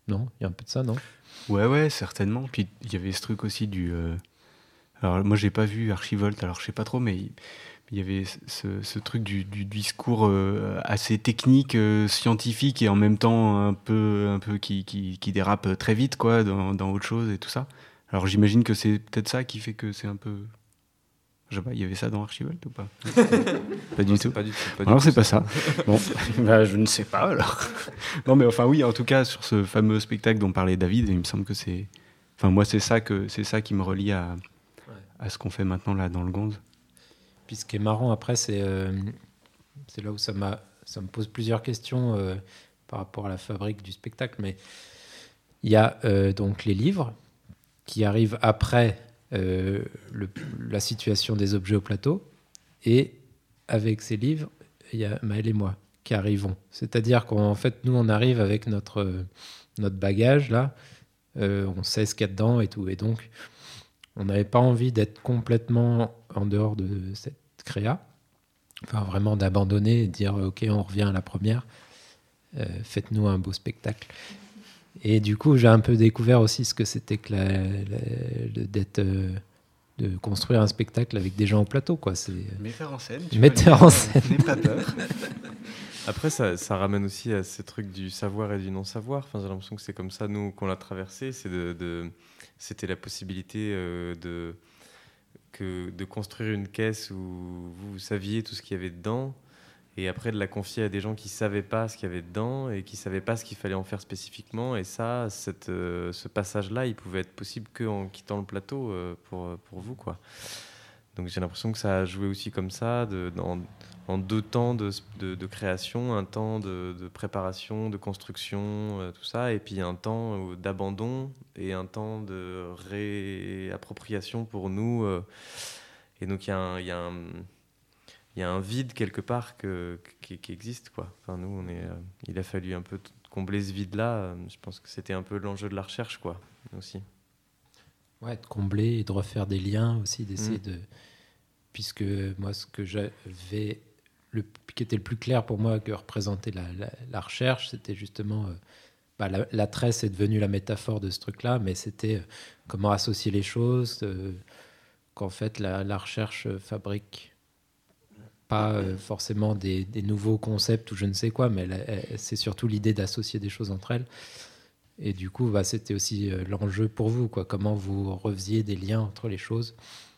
Non, il y a un peu de ça, non? Ouais, certainement. Puis il y avait ce truc aussi du... Alors moi, j'ai pas vu Archivolt, alors je sais pas trop, mais il y avait ce truc du discours assez technique, scientifique, et en même temps un peu qui dérape très vite, quoi, dans autre chose et tout ça. Alors j'imagine que c'est peut-être ça qui fait que c'est un peu... Je sais pas, il y avait ça dans Archivolt ou pas? Pas du tout. Alors c'est pas ça. Bon, je ne sais pas alors. Non mais enfin oui, en tout cas sur ce fameux spectacle dont parlait David, il me semble que c'est... Enfin moi c'est ça qui me relie à ce qu'on fait maintenant là dans le Gonze. Puis ce qui est marrant après, c'est là où ça me pose plusieurs questions par rapport à la fabrique du spectacle. Mais il y a donc les livres qui arrivent après la situation des objets au plateau. Et avec ces livres, il y a Maëlle et moi qui arrivons. C'est-à-dire qu'en fait, nous, on arrive avec notre bagage, là. On sait ce qu'il y a dedans et tout. Et donc, on n'avait pas envie d'être complètement en dehors de cette créa. Enfin, vraiment d'abandonner et de dire « Ok, on revient à la première. Faites-nous un beau spectacle. » Et du coup, j'ai un peu découvert aussi ce que c'était que de construire un spectacle avec des gens au plateau, quoi. C'est metteur en scène. Metteur en scène. N'aie pas peur. Après, ça ramène aussi à ce truc du savoir et du non-savoir. Enfin, j'ai l'impression que c'est comme ça, nous, qu'on l'a traversé. C'était la possibilité de construire une caisse où vous saviez tout ce qu'il y avait dedans, et après de la confier à des gens qui ne savaient pas ce qu'il y avait dedans et qui ne savaient pas ce qu'il fallait en faire spécifiquement. Et ça, ce passage-là, il pouvait être possible qu'en quittant le plateau pour vous, quoi. Donc j'ai l'impression que ça a joué aussi comme ça, en 2 temps de création, un temps de préparation, de construction, tout ça, et puis un temps d'abandon et un temps de réappropriation pour nous. Et donc il y a un vide quelque part qui existe, quoi. Enfin, nous, il a fallu un peu combler ce vide-là. Je pense que c'était un peu l'enjeu de la recherche, quoi, aussi. Ouais, de combler et de refaire des liens aussi, d'essayer de... Puisque moi, ce que j'avais... qui était le plus clair pour moi que représentait la recherche, c'était justement... la tresse est devenue la métaphore de ce truc-là, mais c'était comment associer les choses, qu'en fait, la recherche fabrique pas forcément des nouveaux concepts ou je ne sais quoi, mais c'est surtout l'idée d'associer des choses entre elles. Et du coup, c'était aussi l'enjeu pour vous, quoi, comment vous refaisiez des liens entre les choses.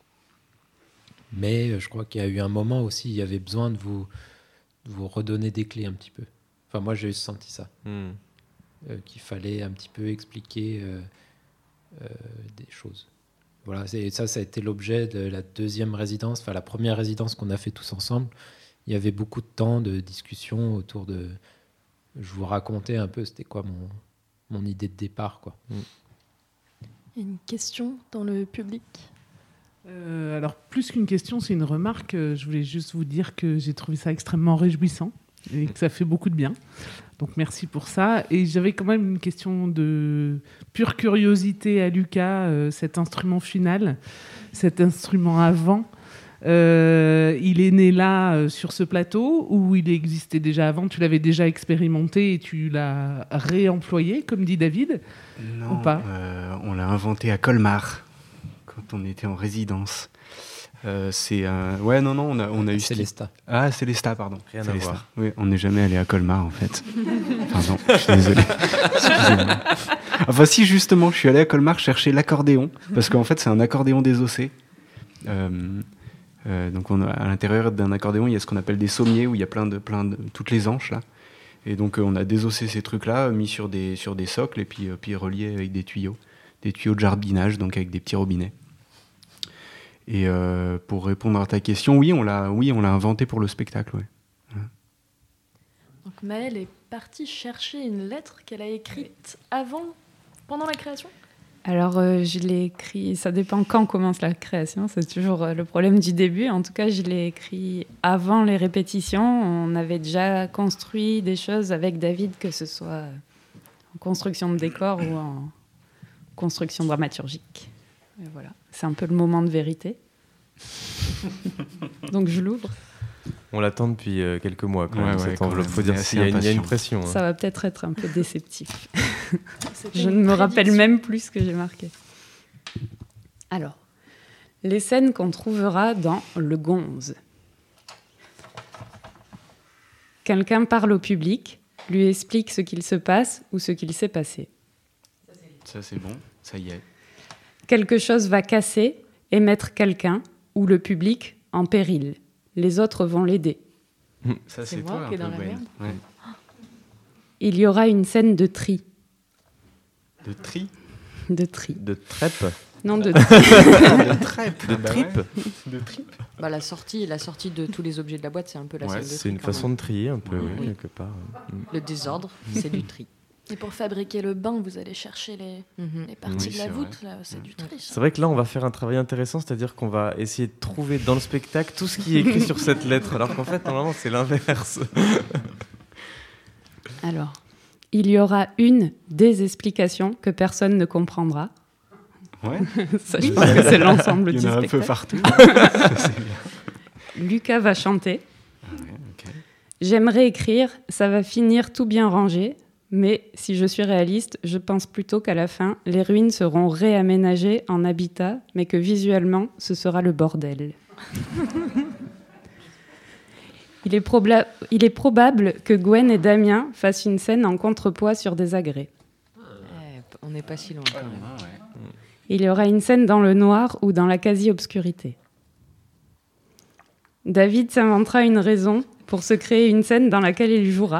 Mais je crois qu'il y a eu un moment aussi, il y avait besoin de vous redonner des clés un petit peu. Enfin, moi, j'ai senti ça. Qu'il fallait un petit peu expliquer des choses. Voilà, ça a été l'objet de la deuxième résidence, enfin la première résidence qu'on a fait tous ensemble. Il y avait beaucoup de temps de discussion autour de... Je vous racontais un peu, c'était quoi mon idée de départ, quoi. Il y a une question dans le public. Alors, plus qu'une question, c'est une remarque. Je voulais juste vous dire que j'ai trouvé ça extrêmement réjouissant et que ça fait beaucoup de bien. Donc, merci pour ça. Et j'avais quand même une question de pure curiosité à Lucas, cet instrument final, cet instrument avant. Il est né là, sur ce plateau, ou il existait déjà avant? Tu l'avais déjà expérimenté et tu l'as réemployé, comme dit David? Non, ou pas on l'a inventé à Colmar, quand on était en résidence. C'est ouais, non, on a eu Célestat. Ah, Célestat, pardon. Rien Célestat. à voir. Oui, on n'est jamais allé à Colmar en fait. Pardon, je suis désolé. Excusez-moi. Enfin, si, justement, je suis allé à Colmar chercher l'accordéon, parce qu'en fait, c'est un accordéon désossé. Donc, à l'intérieur d'un accordéon, il y a ce qu'on appelle des sommiers, où il y a plein de toutes les anches là. Et donc, on a désossé ces trucs-là, mis sur des socles, et puis reliés avec des tuyaux de jardinage, donc avec des petits robinets. Et pour répondre à ta question, oui, on l'a inventé pour le spectacle, ouais. Donc Maëlle est partie chercher une lettre qu'elle a écrite pendant la création. Alors, je l'ai écrit, ça dépend quand commence la création, c'est toujours le problème du début. En tout cas, je l'ai écrit avant les répétitions. On avait déjà construit des choses avec David, que ce soit en construction de décor ou en construction dramaturgique. Et voilà, c'est un peu le moment de vérité. Donc, je l'ouvre. On l'attend depuis quelques mois, quand même, cette quand enveloppe. même. Faut dire C'est qu'il y a une pression. Ça va peut-être être un peu déceptif. Je ne me rappelle même plus ce que j'ai marqué. Alors, les scènes qu'on trouvera dans Le Gonze. Quelqu'un parle au public, lui explique ce qu'il se passe ou ce qu'il s'est passé. Ça, c'est bon, ça y est. Quelque chose va casser et mettre quelqu'un ou le public en péril. Les autres vont l'aider. Ça, C'est c'est moi toi qui un est dans peu, la Gwen. merde. Ouais. Il y aura une scène de tri. De tri De tri. De trêpe. Non, de De trêpe. De Bah tripe. ouais. De tripe. Bah, la sortie de tous les objets de la boîte, c'est un peu la scène de tri. C'est une quand façon même. de trier un peu, Oui. quelque part. Le désordre, c'est du tri. Et pour fabriquer le bain, vous allez chercher les parties Oui, de la c'est voûte, là, c'est du tri. C'est vrai que là, on va faire un travail intéressant, c'est-à-dire qu'on va essayer de trouver dans le spectacle tout ce qui est écrit sur cette lettre, alors qu'en fait, normalement, c'est l'inverse. Alors, il y aura des explications que personne ne comprendra. Ouais. Ça, je pense que c'est l'ensemble du Il y en a un spectacle. peu partout. Ça, c'est bien. Lucas va chanter. Ouais, ok. J'aimerais écrire, ça va finir tout bien rangé, mais si je suis réaliste, je pense plutôt qu'à la fin, les ruines seront réaménagées en habitat, mais que visuellement, ce sera le bordel. Il est probable que Gwen et Damien fassent une scène en contrepoids sur des agrès. On n'est pas si loin quand même. Ah, ouais. Il y aura une scène dans le noir ou dans la quasi-obscurité. David s'inventera une raison pour se créer une scène dans laquelle il jouera.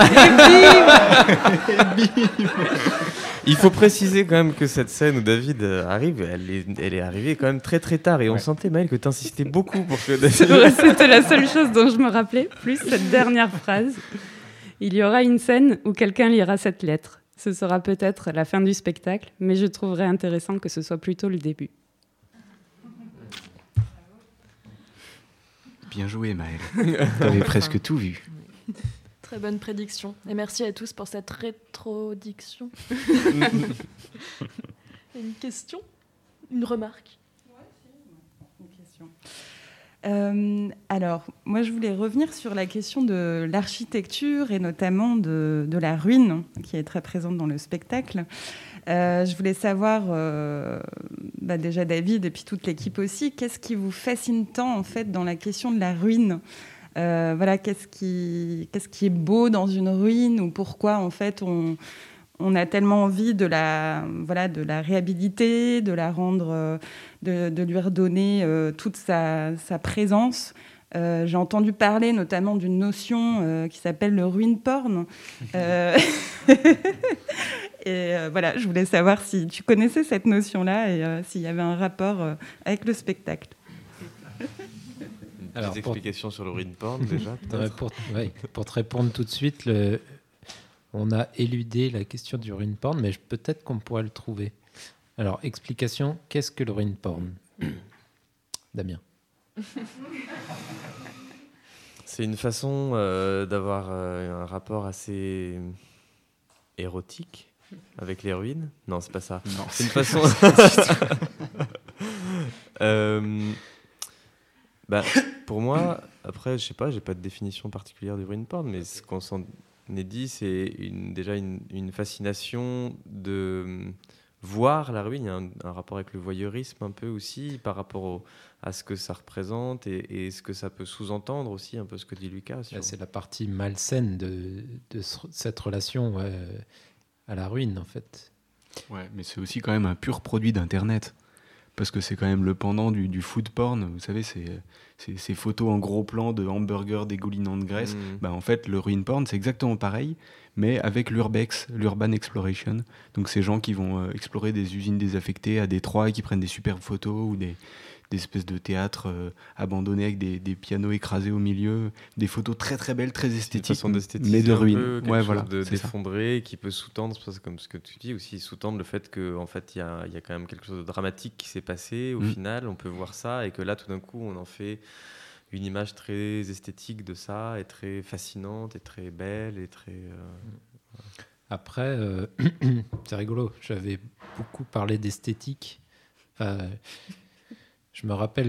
Il faut préciser quand même que cette scène où David arrive, elle est arrivée quand même très très tard. Et on sentait, Maëlle, que tu insistais beaucoup pour que David... C'était la seule chose dont je me rappelais, plus cette dernière phrase. Il y aura une scène où quelqu'un lira cette lettre. Ce sera peut-être la fin du spectacle, mais je trouverais intéressant que ce soit plutôt le début. Bien joué, Maëlle. T'avais presque tout vu. Très bonne prédiction. Et merci à tous pour cette rétrodiction. Une question? Une remarque? Une question. Alors, moi, je voulais revenir sur la question de l'architecture et notamment de la ruine qui est très présente dans le spectacle. Je voulais savoir, déjà David et puis toute l'équipe aussi, qu'est-ce qui vous fascine tant en fait dans la question de la ruine? Qu'est-ce qui est beau dans une ruine ou pourquoi en fait on a tellement envie de la réhabiliter, de la rendre, de lui redonner toute sa présence. J'ai entendu parler notamment d'une notion qui s'appelle le ruin porn. Je voulais savoir si tu connaissais cette notion-là et s'il y avait un rapport avec le spectacle. Alors, des explications sur le ruin porn déjà pour te répondre tout de suite, on a éludé la question du ruin porn, mais peut-être qu'on pourrait le trouver. Alors, explication, qu'est-ce que le ruin porn? Damien. C'est une façon d'avoir un rapport assez érotique avec les ruines. Non, c'est pas ça. Non, c'est une façon... pour moi, après, je sais pas, j'ai pas de définition particulière du ruin porn, mais ce qu'on s'en est dit, c'est déjà une fascination de voir la ruine. Il y a un rapport avec le voyeurisme un peu aussi, par rapport à ce que ça représente et ce que ça peut sous-entendre aussi, un peu ce que dit Lucas. C'est la partie malsaine de cette relation à la ruine, en fait. Ouais, mais c'est aussi quand même un pur produit d'Internet. Parce que c'est quand même le pendant du food porn. Vous savez, ces photos en gros plan de hamburgers dégoulinant de graisse. En fait, le ruin porn, c'est exactement pareil, mais avec l'urbex, l'urban exploration. Donc, ces gens qui vont explorer des usines désaffectées à Détroit et qui prennent des superbes photos ou des espèces de théâtres abandonnés avec des pianos écrasés au milieu, des photos très très belles, très esthétiques, mais de ruines. Quelque chose de d'effondré qui peut sous-tendre, comme ce que tu dis aussi, sous-tendre le fait qu'en fait il y a quand même quelque chose de dramatique qui s'est passé au final, on peut voir ça et que là tout d'un coup on en fait une image très esthétique de ça et très fascinante et très belle et très... Après, c'est rigolo, j'avais beaucoup parlé d'esthétique. Je me rappelle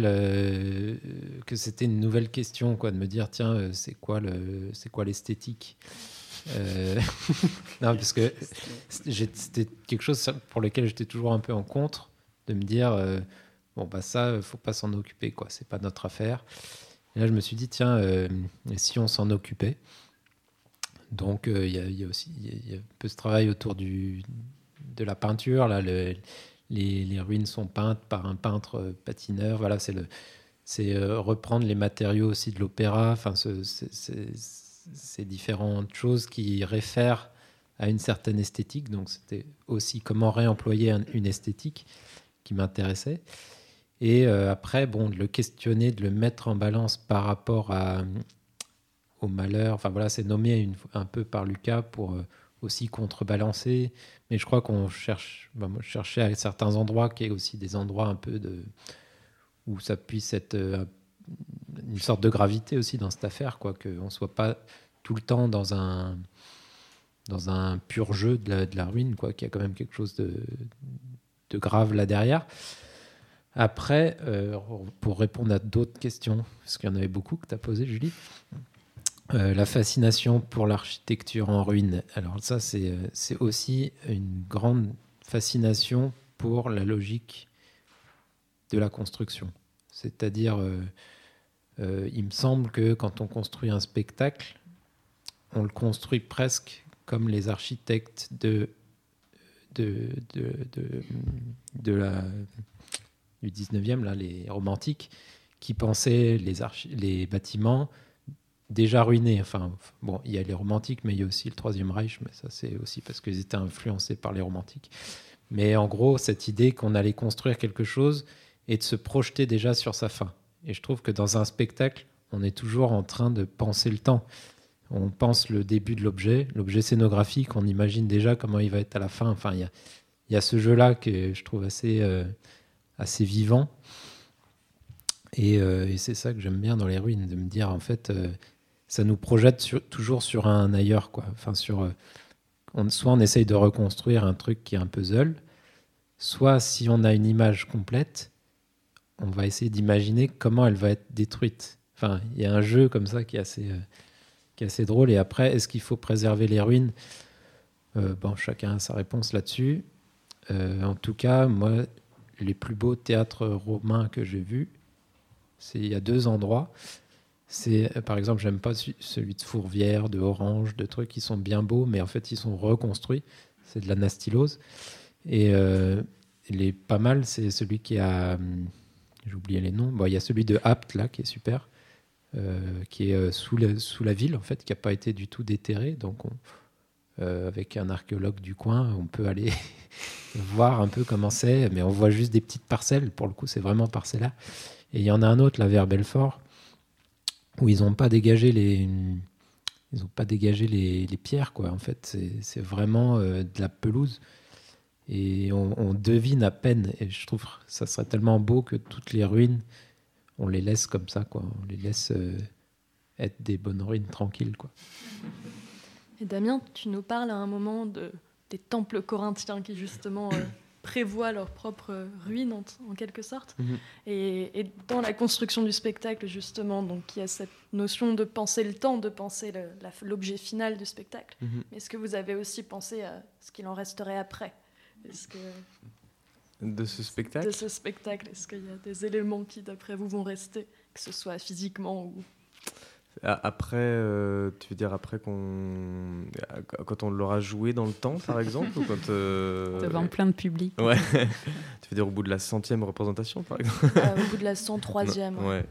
que c'était une nouvelle question, de me dire tiens, c'est quoi l'esthétique? Non, parce que c'était quelque chose pour lequel j'étais toujours un peu en contre, de me dire bon bah ça, faut pas s'en occuper, quoi. C'est pas notre affaire. Et là, je me suis dit tiens, si on s'en occupait. Donc il y a aussi un peu ce travail autour de la peinture. Là, les ruines sont peintes par un peintre patineur. Voilà, c'est reprendre les matériaux aussi de l'opéra. Enfin, c'est différentes choses qui réfèrent à une certaine esthétique. Donc, c'était aussi comment réemployer une esthétique qui m'intéressait. Et après, bon, de le questionner, de le mettre en balance par rapport au malheur. Enfin, voilà, c'est nommé un peu par Lucas pour aussi contrebalancer. Mais je crois qu'on cherche... moi, je cherchais à certains endroits qui est aussi des endroits un peu où ça puisse être une sorte de gravité aussi dans cette affaire, quoi, qu'on ne soit pas tout le temps dans un pur jeu de la ruine, quoi, qu'il y a quand même quelque chose de grave là derrière. Après, pour répondre à d'autres questions, parce qu'il y en avait beaucoup que tu as posées, Julie, la fascination pour l'architecture en ruine. Alors ça, c'est aussi une grande fascination pour la logique de la construction. C'est-à-dire, il me semble que quand on construit un spectacle, on le construit presque comme les architectes du 19e, là, les romantiques, qui pensaient les bâtiments déjà ruinés. Enfin, bon, il y a les romantiques, mais il y a aussi le Troisième Reich, mais ça, c'est aussi parce qu'ils étaient influencés par les romantiques. Mais en gros, cette idée qu'on allait construire quelque chose et de se projeter déjà sur sa fin. Et je trouve que dans un spectacle, on est toujours en train de penser le temps. On pense le début de l'objet scénographique, on imagine déjà comment il va être à la fin. Enfin, il y a ce jeu-là que je trouve assez vivant. Et c'est ça que j'aime bien dans les ruines, de me dire, en fait, ça nous projette toujours sur un ailleurs, quoi. Enfin, soit on essaye de reconstruire un truc qui est un puzzle, soit si on a une image complète, on va essayer d'imaginer comment elle va être détruite. Enfin, il y a un jeu comme ça qui est assez drôle. Et après, est-ce qu'il faut préserver les ruines ? Bon, chacun a sa réponse là-dessus. En tout cas, moi, les plus beaux théâtres romains que j'ai vus, il y a 2 endroits. Par exemple, j'aime pas celui de Fourvière, de Orange, de trucs qui sont bien beaux, mais en fait, ils sont reconstruits. C'est de l'anastylose. Et les pas mal, c'est celui qui a... j'ai oublié les noms. Bon, il y a celui de Apt, là, qui est super, qui est sous la ville, en fait, qui n'a pas été du tout déterré. Donc, avec un archéologue du coin, on peut aller voir un peu comment c'est, mais on voit juste des petites parcelles. Pour le coup, c'est vraiment parcellaire. Et il y en a un autre, là, vers Belfort, où ils n'ont pas dégagé les pierres, quoi. En fait, c'est vraiment de la pelouse. Et on devine à peine. Et je trouve que ça serait tellement beau que toutes les ruines, on les laisse comme ça, quoi. On les laisse être des bonnes ruines tranquilles, quoi. Et Damien, tu nous parles à un moment des temples corinthiens qui justement prévoient leur propre ruine en quelque sorte. Mm-hmm. Et dans la construction du spectacle justement, donc il y a cette notion de penser le temps, de penser l'objet final du spectacle. Mm-hmm. Mais est-ce que vous avez aussi pensé à ce qu'il en resterait après ? De ce spectacle ? De ce spectacle, est-ce qu'il y a des éléments qui d'après vous vont rester, que ce soit physiquement ou... Après, tu veux dire après quand on l'aura joué dans le temps, par exemple, ou quand devant plein de public. Ouais. Tu veux dire au bout de la 100e représentation, par exemple. Au bout de la 103e. Ouais.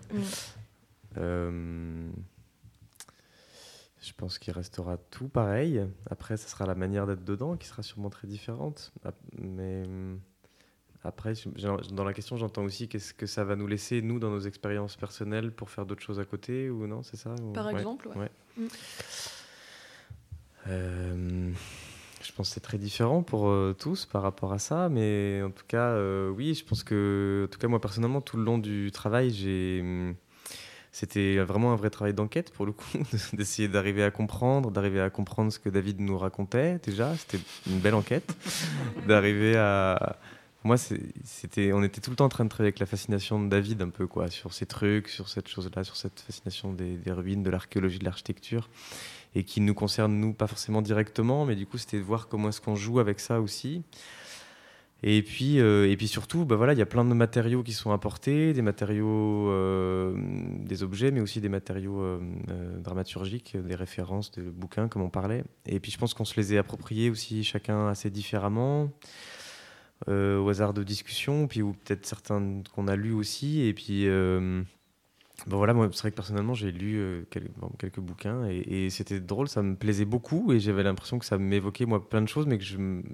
Je pense qu'il restera tout pareil. Après, ça sera la manière d'être dedans qui sera sûrement très différente. Mais après, dans la question, j'entends aussi qu'est-ce que ça va nous laisser, nous, dans nos expériences personnelles, pour faire d'autres choses à côté, ou non, c'est ça ? Par exemple, ouais. Je pense que c'est très différent pour tous par rapport à ça, mais en tout cas, oui, je pense que, en tout cas, moi, personnellement, tout le long du travail, c'était vraiment un vrai travail d'enquête, pour le coup, d'essayer d'arriver à comprendre ce que David nous racontait, déjà, c'était une belle enquête, d'arriver à... Moi, on était tout le temps en train de travailler avec la fascination de David, un peu, quoi, sur ces trucs, sur cette chose-là, sur cette fascination des ruines, de l'archéologie, de l'architecture. et qui nous concerne, nous, pas forcément directement, mais du coup, c'était de voir comment est-ce qu'on joue avec ça aussi. Et puis surtout, il y a plein de matériaux qui sont apportés, des matériaux, des objets, mais aussi des matériaux dramaturgiques, des références, des bouquins, comme on parlait. Et puis je pense qu'on se les est appropriés aussi chacun assez différemment, au hasard de discussions, puis ou peut-être certains qu'on a lus aussi. Et puis moi, c'est vrai que personnellement, j'ai lu quelques bouquins et c'était drôle, ça me plaisait beaucoup et j'avais l'impression que ça m'évoquait moi plein de choses, mais que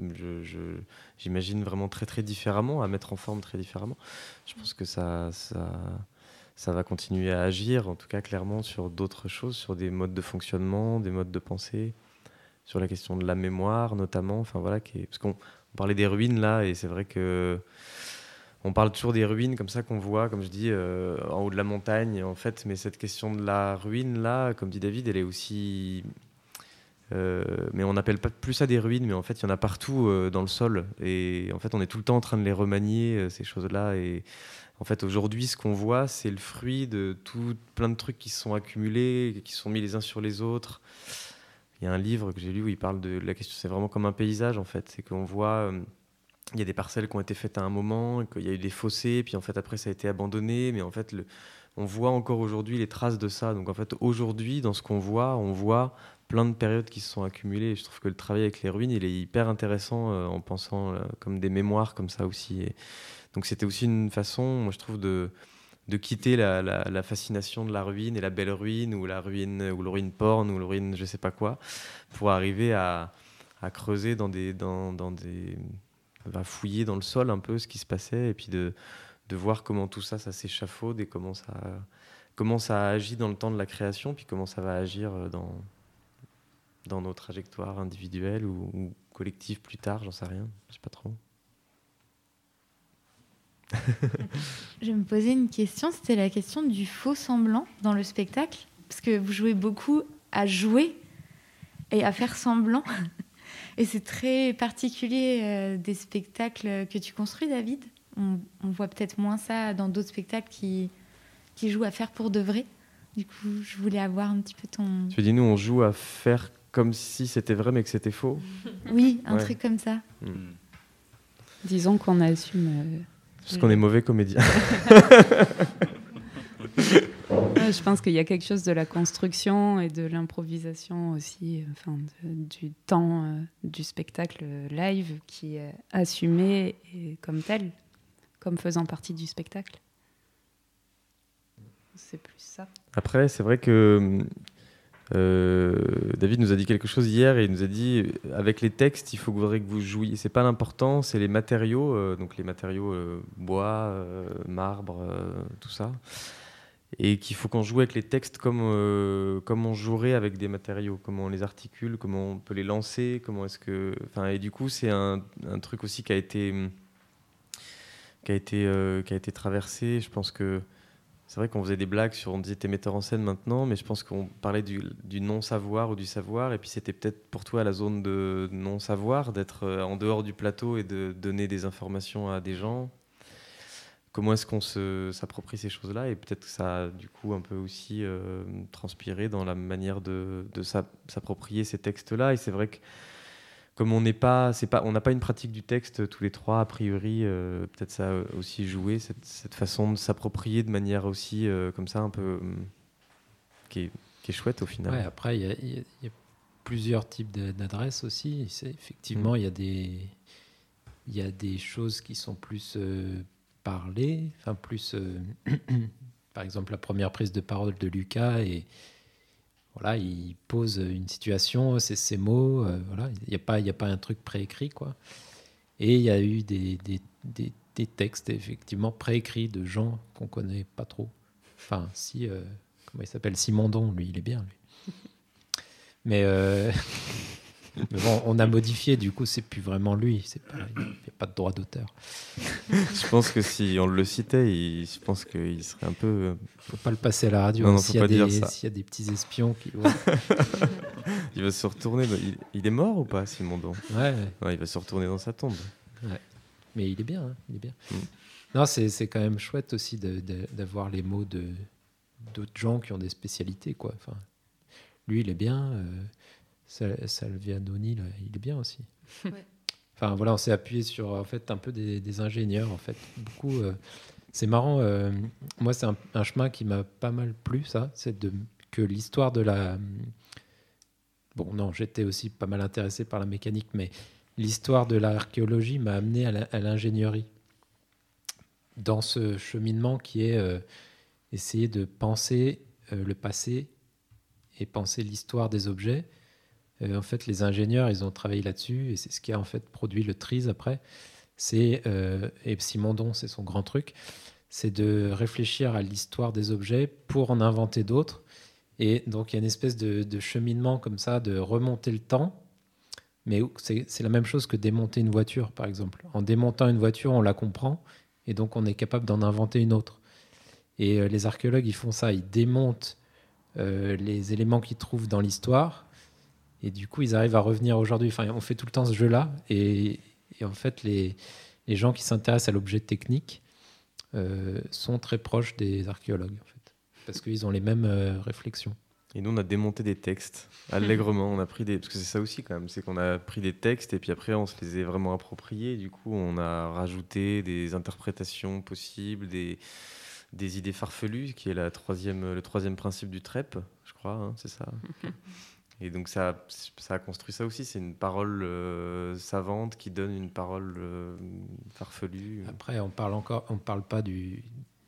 j'imagine vraiment très très différemment, à mettre en forme très différemment. Je pense que ça va continuer à agir, en tout cas clairement, sur d'autres choses, sur des modes de fonctionnement, des modes de pensée, sur la question de la mémoire notamment. Parce qu'on parlait des ruines là, et c'est vrai que on parle toujours des ruines comme ça qu'on voit, comme je dis, en haut de la montagne, en fait. Mais cette question de la ruine, là, comme dit David, elle est aussi... mais on n'appelle pas plus ça des ruines, mais en fait, il y en a partout dans le sol. Et en fait, on est tout le temps en train de les remanier, ces choses-là. Et en fait, aujourd'hui, ce qu'on voit, c'est le fruit de plein de trucs qui se sont accumulés, qui sont mis les uns sur les autres. Il y a un livre que j'ai lu où il parle de la question, c'est vraiment comme un paysage, en fait. C'est qu'on voit... il y a des parcelles qui ont été faites à un moment, qu'il y a eu des fossés, puis en fait après ça a été abandonné, mais en fait on voit encore aujourd'hui les traces de ça. Donc en fait aujourd'hui, dans ce qu'on voit, on voit plein de périodes qui se sont accumulées. Et je trouve que le travail avec les ruines, il est hyper intéressant en pensant comme des mémoires comme ça aussi. Et donc c'était aussi une façon, moi je trouve, de quitter la fascination de la ruine et la belle ruine ou la ruine ou le ruine porn ou le ruine je sais pas quoi, pour arriver à creuser dans des va fouiller dans le sol un peu ce qui se passait et puis de voir comment tout ça s'échafaude et comment ça agit dans le temps de la création, puis comment ça va agir dans nos trajectoires individuelles ou collectives plus tard, j'en sais rien, je sais pas trop. Je me posais une question, c'était la question du faux semblant dans le spectacle, parce que vous jouez beaucoup à jouer et à faire semblant. Et c'est très particulier des spectacles que tu construis, David. On voit peut-être moins ça dans d'autres spectacles qui jouent à faire pour de vrai. Du coup, je voulais avoir un petit peu ton... Tu dis, nous, on joue à faire comme si c'était vrai, mais que c'était faux. Oui, un truc comme ça. Disons qu'on assume... Parce qu'on est mauvais comédien. Je pense qu'il y a quelque chose de la construction et de l'improvisation aussi, du temps du spectacle live qui est assumé et comme tel, comme faisant partie du spectacle. C'est plus ça. Après, c'est vrai que David nous a dit quelque chose hier et il nous a dit avec les textes, il faudrait que vous jouiez. C'est pas l'important, c'est les matériaux, donc les matériaux bois, marbre, tout ça. Et qu'il faut qu'on joue avec les textes comme on jouerait avec des matériaux, comment on les articule, comment on peut les lancer, comment est-ce que... et du coup, c'est un truc aussi qui a été traversé. Je pense que c'est vrai qu'on faisait des blagues sur, on disait t'es metteur en scène maintenant, mais je pense qu'on parlait du non-savoir ou du savoir, et puis c'était peut-être pour toi la zone de non-savoir, d'être en dehors du plateau et de donner des informations à des gens. Comment est-ce qu'on s'approprie ces choses-là, et peut-être que ça a du coup un peu aussi transpiré dans la manière de s'approprier ces textes-là. Et c'est vrai que comme on n'a pas une pratique du texte tous les trois a priori, peut-être ça a aussi joué cette façon de s'approprier de manière aussi comme ça un peu qui est chouette au final. Ouais, après il y a plusieurs types d'adresses aussi. Effectivement il y a des choses qui sont plus parler, plus par exemple la première prise de parole de Lucas, et voilà, il pose une situation, c'est ses mots, voilà, il y a pas un truc préécrit quoi. Et il y a eu des textes effectivement préécrits de gens qu'on connaît pas trop. Comment il s'appelle, Simondon, lui il est bien lui. Mais mais bon, on a modifié, du coup, c'est plus vraiment lui. Il n'y a pas de droit d'auteur. Je pense que si on le citait, je pense qu'il serait un peu... Faut pas le passer à la radio. Non, faut pas dire ça. S'il y a des petits espions qui... Il va se retourner. Il est mort ou pas, Simondon ? Ouais, il va se retourner dans sa tombe. Ouais. Mais il est bien. Il est bien. Non, c'est quand même chouette aussi d'avoir les mots d'autres gens qui ont des spécialités, quoi. lui, il est bien. Salvianoni, là, il est bien aussi. Ouais. Enfin, voilà, on s'est appuyé sur, en fait, un peu des ingénieurs, en fait. Beaucoup... c'est marrant, moi, c'est un chemin qui m'a pas mal plu, ça. C'est que l'histoire de la... Bon, non, j'étais aussi pas mal intéressé par la mécanique, mais l'histoire de l'archéologie m'a amené à l'ingénierie. Dans ce cheminement qui est essayer de penser le passé et penser l'histoire des objets. En fait, les ingénieurs, ils ont travaillé là-dessus, et c'est ce qui a en fait produit le TRIZ après. Et Simondon, c'est son grand truc, c'est de réfléchir à l'histoire des objets pour en inventer d'autres. Et donc, il y a une espèce de cheminement comme ça, de remonter le temps. Mais c'est la même chose que démonter une voiture, par exemple. En démontant une voiture, on la comprend, et donc on est capable d'en inventer une autre. Et les archéologues, ils font ça, ils démontent les éléments qu'ils trouvent dans l'histoire, et du coup, ils arrivent à revenir aujourd'hui. Enfin, on fait tout le temps ce jeu-là, et en fait, les gens qui s'intéressent à l'objet technique sont très proches des archéologues, en fait, parce qu'ils ont les mêmes réflexions. Et nous, on a démonté des textes allègrement. On a pris parce que c'est ça aussi, quand même, c'est qu'on a pris des textes et puis après, on se les est vraiment appropriés. Du coup, on a rajouté des interprétations possibles, des idées farfelues, qui est le troisième principe du TREP, je crois, hein, c'est ça. Et donc ça a construit ça aussi. C'est une parole savante qui donne une parole farfelue. Après, on parle pas du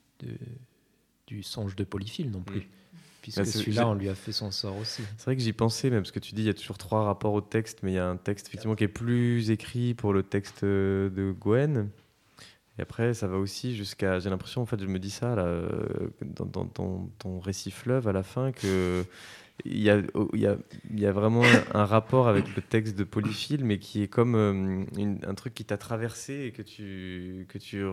songe de Polyphile non plus. Puisque celui-là, on lui a fait son sort aussi. C'est vrai que j'y pensais, même parce que tu dis il y a toujours 3 rapports au texte, mais il y a un texte effectivement qui est plus écrit pour le texte de Gwen. Et après, ça va aussi jusqu'à... J'ai l'impression, en fait, je me dis ça, là, dans ton récit fleuve, à la fin, que... Il y a vraiment un rapport avec le texte de Polyphile, mais qui est comme un truc qui t'a traversé et que tu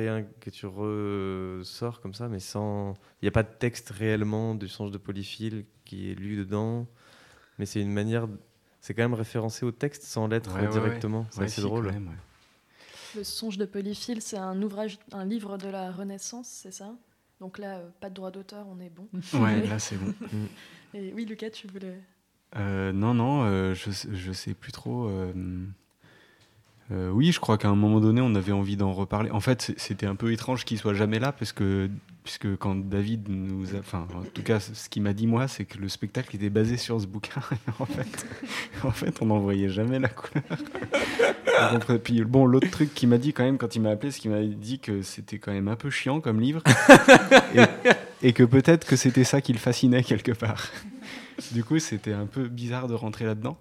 ressors comme ça, mais sans... Il n'y a pas de texte réellement du songe de Polyphile qui est lu dedans, mais c'est une manière... C'est quand même référencé au texte sans l'être directement. C'est assez drôle. Même, ouais. Le songe de Polyphile, c'est un livre de la Renaissance, c'est ça ? Donc là, pas de droit d'auteur, on est bon. Ouais, là c'est bon. Et oui, Lucas, tu voulais... Non, je sais plus trop. Oui, je crois qu'à un moment donné, on avait envie d'en reparler. En fait, c'était un peu étrange qu'il soit jamais là, puisque quand David nous a... Enfin, en tout cas, ce qu'il m'a dit, moi, c'est que le spectacle était basé sur ce bouquin. En fait, on n'en voyait jamais la couleur. Puis bon, l'autre truc qu'il m'a dit quand même quand il m'a appelé, c'est qu'il m'a dit que c'était quand même un peu chiant comme livre et que peut-être que c'était ça qui le fascinait quelque part. Du coup, c'était un peu bizarre de rentrer là-dedans.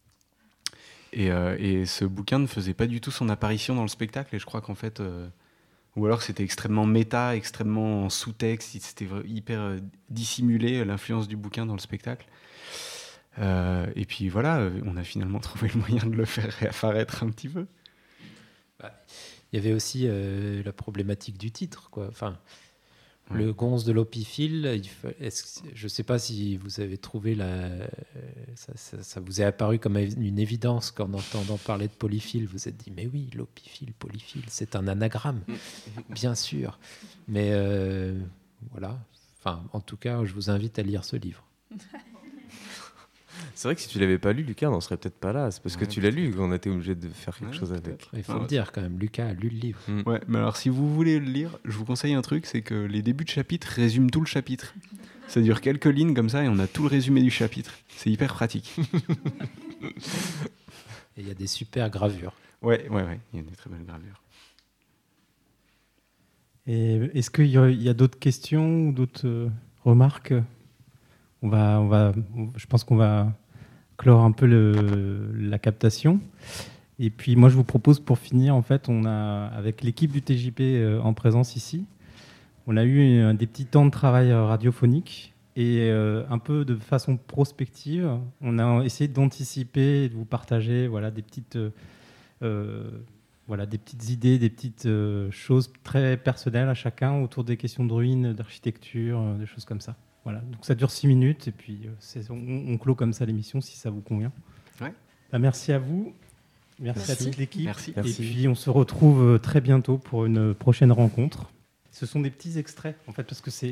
Et ce bouquin ne faisait pas du tout son apparition dans le spectacle, et je crois qu'en fait... ou alors c'était extrêmement méta, extrêmement en sous-texte, c'était hyper dissimulé, l'influence du bouquin dans le spectacle. Et puis voilà, on a finalement trouvé le moyen de le faire réapparaître un petit peu. Il y avait aussi la problématique du titre, quoi. Enfin, le gonze de l'opifile, je ne sais pas si vous avez trouvé ça vous est apparu comme une évidence qu'en entendant parler de polyphile, vous vous êtes dit mais oui, l'opifile, polyphile, c'est un anagramme, bien sûr. Mais voilà, enfin, en tout cas, je vous invite à lire ce livre. C'est vrai que si tu l'avais pas lu, Lucas, on n'en serait peut-être pas là. C'est parce que tu l'as lu qu'on a été obligé de faire quelque chose avec. Il faut le dire quand même, Lucas a lu le livre. Ouais, mais alors si vous voulez le lire, je vous conseille un truc, c'est que les débuts de chapitre résument tout le chapitre. Ça dure quelques lignes comme ça et on a tout le résumé du chapitre. C'est hyper pratique. Et il y a des super gravures. Ouais, il y a des très belles gravures. Et est-ce qu'il y a d'autres questions ou d'autres remarques ? Je pense qu'on va clore un peu la captation. Et puis moi, je vous propose pour finir, en fait, on a, avec l'équipe du TJP en présence ici, on a eu des petits temps de travail radiophonique et un peu de façon prospective, on a essayé d'anticiper et de vous partager des petites idées, des petites choses très personnelles à chacun autour des questions de ruines, d'architecture, des choses comme ça. Voilà, donc ça dure 6 minutes et puis on clôt comme ça l'émission si ça vous convient. Ouais. Merci à vous, merci à toute l'équipe. Merci. Et puis on se retrouve très bientôt pour une prochaine rencontre. Ce sont des petits extraits en fait parce que c'est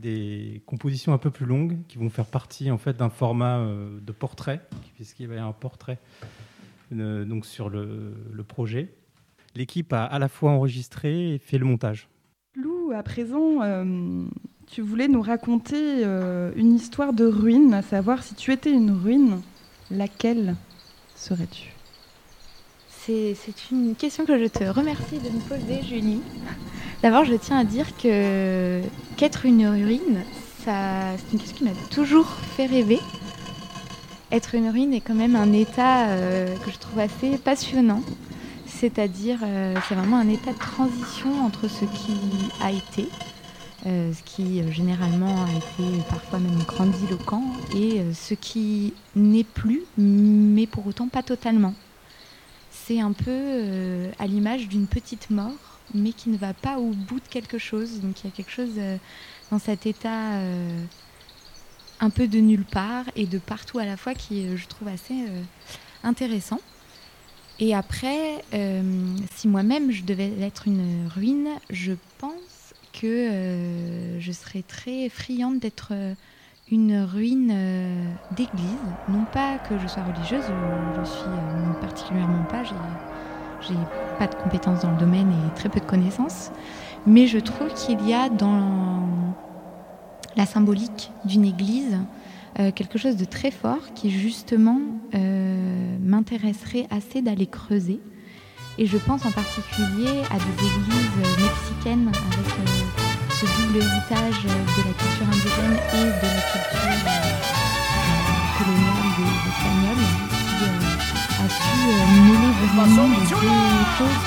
des compositions un peu plus longues qui vont faire partie en fait d'un format de portrait, puisqu'il va y avoir un portrait donc sur le projet. L'équipe a à la fois enregistré et fait le montage. Lou, à présent, tu voulais nous raconter une histoire de ruine, à savoir si tu étais une ruine, laquelle serais-tu ? C'est une question que je te remercie de me poser, Julie. D'abord, je tiens à dire qu'être une ruine, c'est une question qui m'a toujours fait rêver. Être une ruine est quand même un état que je trouve assez passionnant. C'est-à-dire, c'est vraiment un état de transition entre ce qui a été, ce qui généralement a été parfois même grandiloquent, et ce qui n'est plus, mais pour autant pas totalement. C'est un peu à l'image d'une petite mort, mais qui ne va pas au bout de quelque chose. Donc il y a quelque chose dans cet état un peu de nulle part et de partout à la fois qui, je trouve, assez intéressant. Et après, si moi-même je devais être une ruine, je pense que je serais très friande d'être une ruine d'église. Non pas que je sois religieuse, je suis particulièrement pas, j'ai pas de compétences dans le domaine et très peu de connaissances, mais je trouve qu'il y a dans la symbolique d'une église quelque chose de très fort qui justement m'intéresserait assez d'aller creuser. Et je pense en particulier à des églises mexicaines avec ce double héritage de la culture indigène et de la culture coloniale des Espagnols qui a su mêler vraiment les deux choses.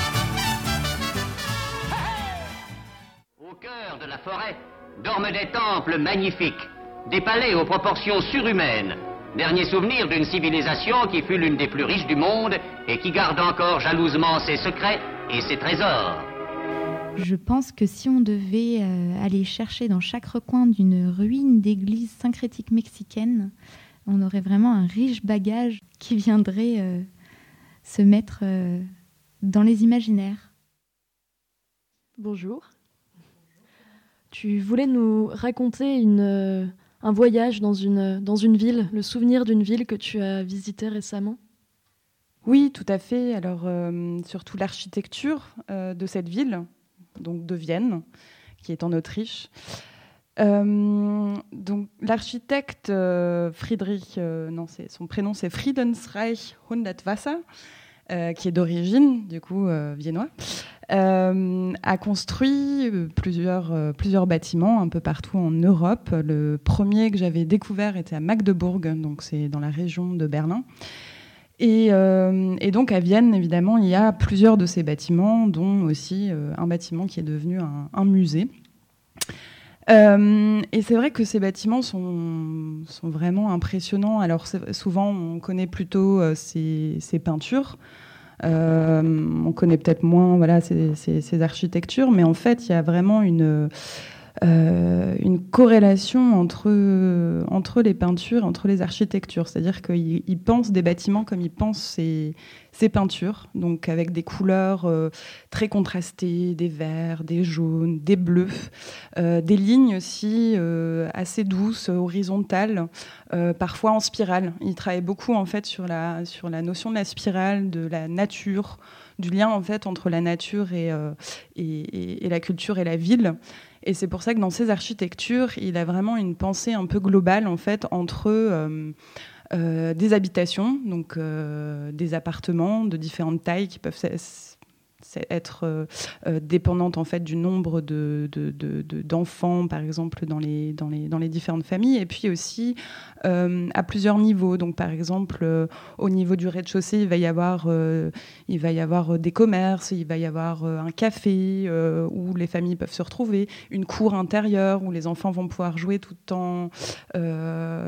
Au cœur de la forêt dorment des temples magnifiques, des palais aux proportions surhumaines, dernier souvenir d'une civilisation qui fut l'une des plus riches du monde et qui garde encore jalousement ses secrets et ses trésors. Je pense que si on devait aller chercher dans chaque recoin d'une ruine d'église syncrétique mexicaine, on aurait vraiment un riche bagage qui viendrait se mettre dans les imaginaires. Bonjour. Tu voulais nous raconter un voyage dans une ville, le souvenir d'une ville que tu as visitée récemment ? Oui, tout à fait. Alors, surtout l'architecture de cette ville, donc de Vienne, qui est en Autriche. Donc, l'architecte Friedrich, son prénom c'est Friedensreich Hundertwasser, qui est d'origine, du coup, viennois, a construit plusieurs bâtiments un peu partout en Europe. Le premier que j'avais découvert était à Magdebourg, donc c'est dans la région de Berlin. Et donc à Vienne, évidemment, il y a plusieurs de ces bâtiments, dont aussi un bâtiment qui est devenu un musée. Et c'est vrai que ces bâtiments sont vraiment impressionnants. Alors souvent, on connaît plutôt ces peintures. On connaît peut-être moins ces architectures, mais en fait, il y a vraiment une corrélation entre les peintures, entre les architectures. C'est-à-dire qu'ils pensent des bâtiments comme ils pensent ces peintures, donc avec des couleurs très contrastées, des verts, des jaunes, des bleus, des lignes aussi assez douces, horizontales, parfois en spirale. Ils travaillent beaucoup en fait sur la notion de la spirale, de la nature, du lien en fait entre la nature et la culture et la ville. Et c'est pour ça que dans ces architectures, il a vraiment une pensée un peu globale en fait entre des habitations, donc des appartements de différentes tailles qui peuvent être dépendantes en fait du nombre d'enfants, par exemple dans les différentes familles, et puis aussi à plusieurs niveaux. Donc par exemple au niveau du rez-de-chaussée, il va y avoir des commerces, il va y avoir un café où les familles peuvent se retrouver, une cour intérieure où les enfants vont pouvoir jouer tout en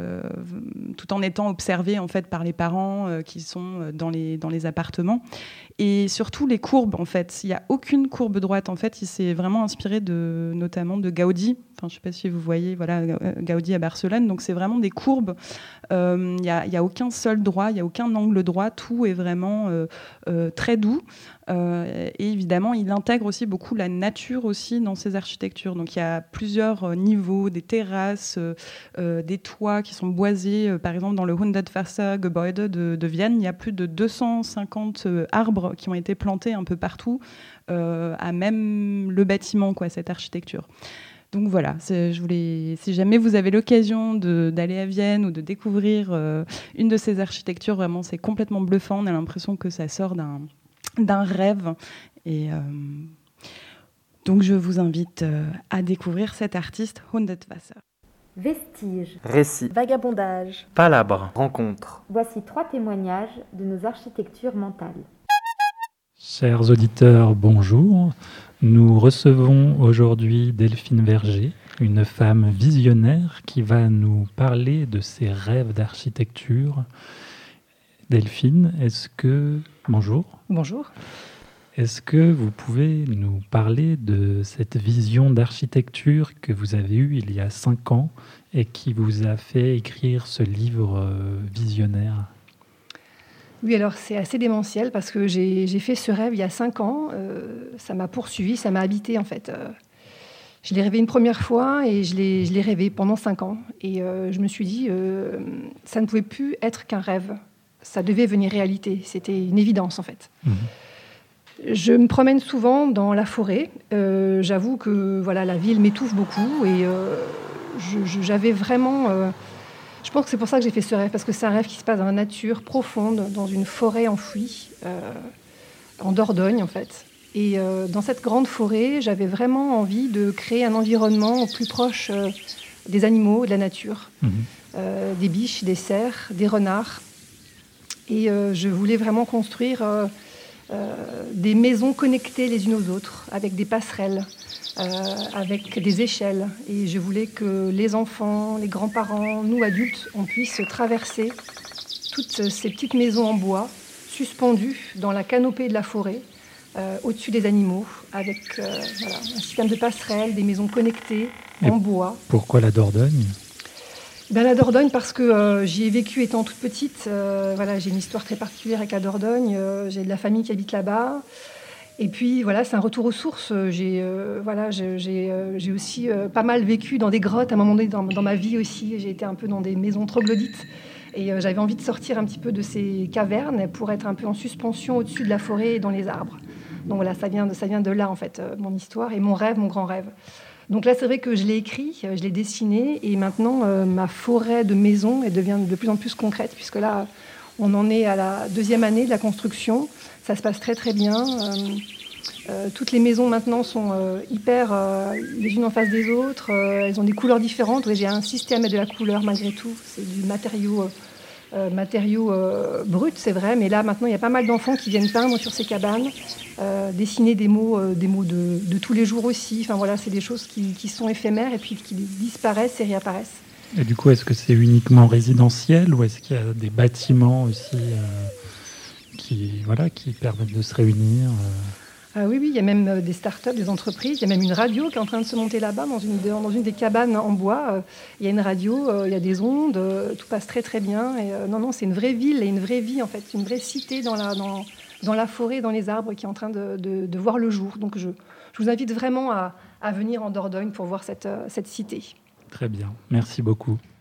étant observés en fait par les parents qui sont dans les appartements. et surtout les courbes, en fait. Il n'y a aucune courbe droite. En fait, il s'est vraiment inspiré notamment de Gaudi. Enfin, je ne sais pas si vous voyez, voilà, Gaudi à Barcelone. Donc, c'est vraiment des courbes. Il n'y a aucun sol droit, il n'y a aucun angle droit. Tout est vraiment très doux. Et évidemment, il intègre aussi beaucoup la nature aussi dans ses architectures. Donc, il y a plusieurs niveaux, des terrasses, des toits qui sont boisés. Par exemple, dans le Hundertwassergebäude de Vienne, il y a plus de 250 arbres qui ont été plantés un peu partout, à même le bâtiment, quoi, cette architecture. Donc voilà, si jamais vous avez l'occasion d'aller à Vienne ou de découvrir une de ces architectures, vraiment c'est complètement bluffant. On a l'impression que ça sort d'un rêve. Et donc je vous invite à découvrir cet artiste Hundertwasser. Vestiges, récits, vagabondage, palabres, rencontres. Voici 3 témoignages de nos architectures mentales. Chers auditeurs, bonjour. Nous recevons aujourd'hui Delphine Verger, une femme visionnaire qui va nous parler de ses rêves d'architecture. Delphine, bonjour. Bonjour. Est-ce que vous pouvez nous parler de cette vision d'architecture que vous avez eue il y a 5 ans et qui vous a fait écrire ce livre visionnaire ? Oui, alors c'est assez démentiel parce que j'ai fait ce rêve il y a 5 ans. Ça m'a poursuivi, ça m'a habité en fait. Je l'ai rêvé une première fois et je l'ai rêvé pendant 5 ans. Et je me suis dit, ça ne pouvait plus être qu'un rêve. Ça devait devenir réalité. C'était une évidence en fait. Je me promène souvent dans la forêt. J'avoue que voilà, la ville m'étouffe beaucoup et j'avais vraiment... je pense que c'est pour ça que j'ai fait ce rêve, parce que c'est un rêve qui se passe dans la nature profonde, dans une forêt enfouie, en Dordogne en fait. Et dans cette grande forêt, j'avais vraiment envie de créer un environnement au plus proche des animaux, de la nature, des biches, des cerfs, des renards. Et je voulais vraiment construire des maisons connectées les unes aux autres, avec des passerelles, avec des échelles. Et je voulais que les enfants, les grands-parents, nous adultes, on puisse traverser toutes ces petites maisons en bois, suspendues dans la canopée de la forêt, au-dessus des animaux, avec un système de passerelles, des maisons connectées en bois. Pourquoi la Dordogne ? La Dordogne, parce que j'y ai vécu étant toute petite. J'ai une histoire très particulière avec la Dordogne. J'ai de la famille qui habite là-bas. Et puis, voilà, c'est un retour aux sources. J'ai aussi pas mal vécu dans des grottes à un moment donné dans ma vie aussi. J'ai été un peu dans des maisons troglodytes. Et j'avais envie de sortir un petit peu de ces cavernes pour être un peu en suspension au-dessus de la forêt et dans les arbres. Donc voilà, ça vient de là, en fait, mon histoire et mon rêve, mon grand rêve. Donc là, c'est vrai que je l'ai écrit, je l'ai dessiné, et maintenant, ma forêt de maison elle devient de plus en plus concrète, puisque là, on en est à la 2e année de la construction. Ça se passe très, très bien. Toutes les maisons, maintenant, sont hyper les unes en face des autres. Elles ont des couleurs différentes. Oui, j'ai insisté à mettre de la couleur, malgré tout. C'est du matériau brut, c'est vrai. Mais là, maintenant, il y a pas mal d'enfants qui viennent peindre sur ces cabanes, dessiner des mots de tous les jours aussi. Enfin, voilà, c'est des choses qui sont éphémères et puis qui disparaissent et réapparaissent. Et du coup, est-ce que c'est uniquement résidentiel ou est-ce qu'il y a des bâtiments aussi qui permettent de se réunir Oui, il y a même des startups, des entreprises. Il y a même une radio qui est en train de se monter là-bas, dans une des cabanes en bois. Il y a une radio, il y a des ondes, tout passe très très bien. Et, non, c'est une vraie ville et une vraie vie, en fait, une vraie cité dans la forêt, dans les arbres, qui est en train de voir le jour. Donc je vous invite vraiment à venir en Dordogne pour voir cette cité. Très bien, merci beaucoup.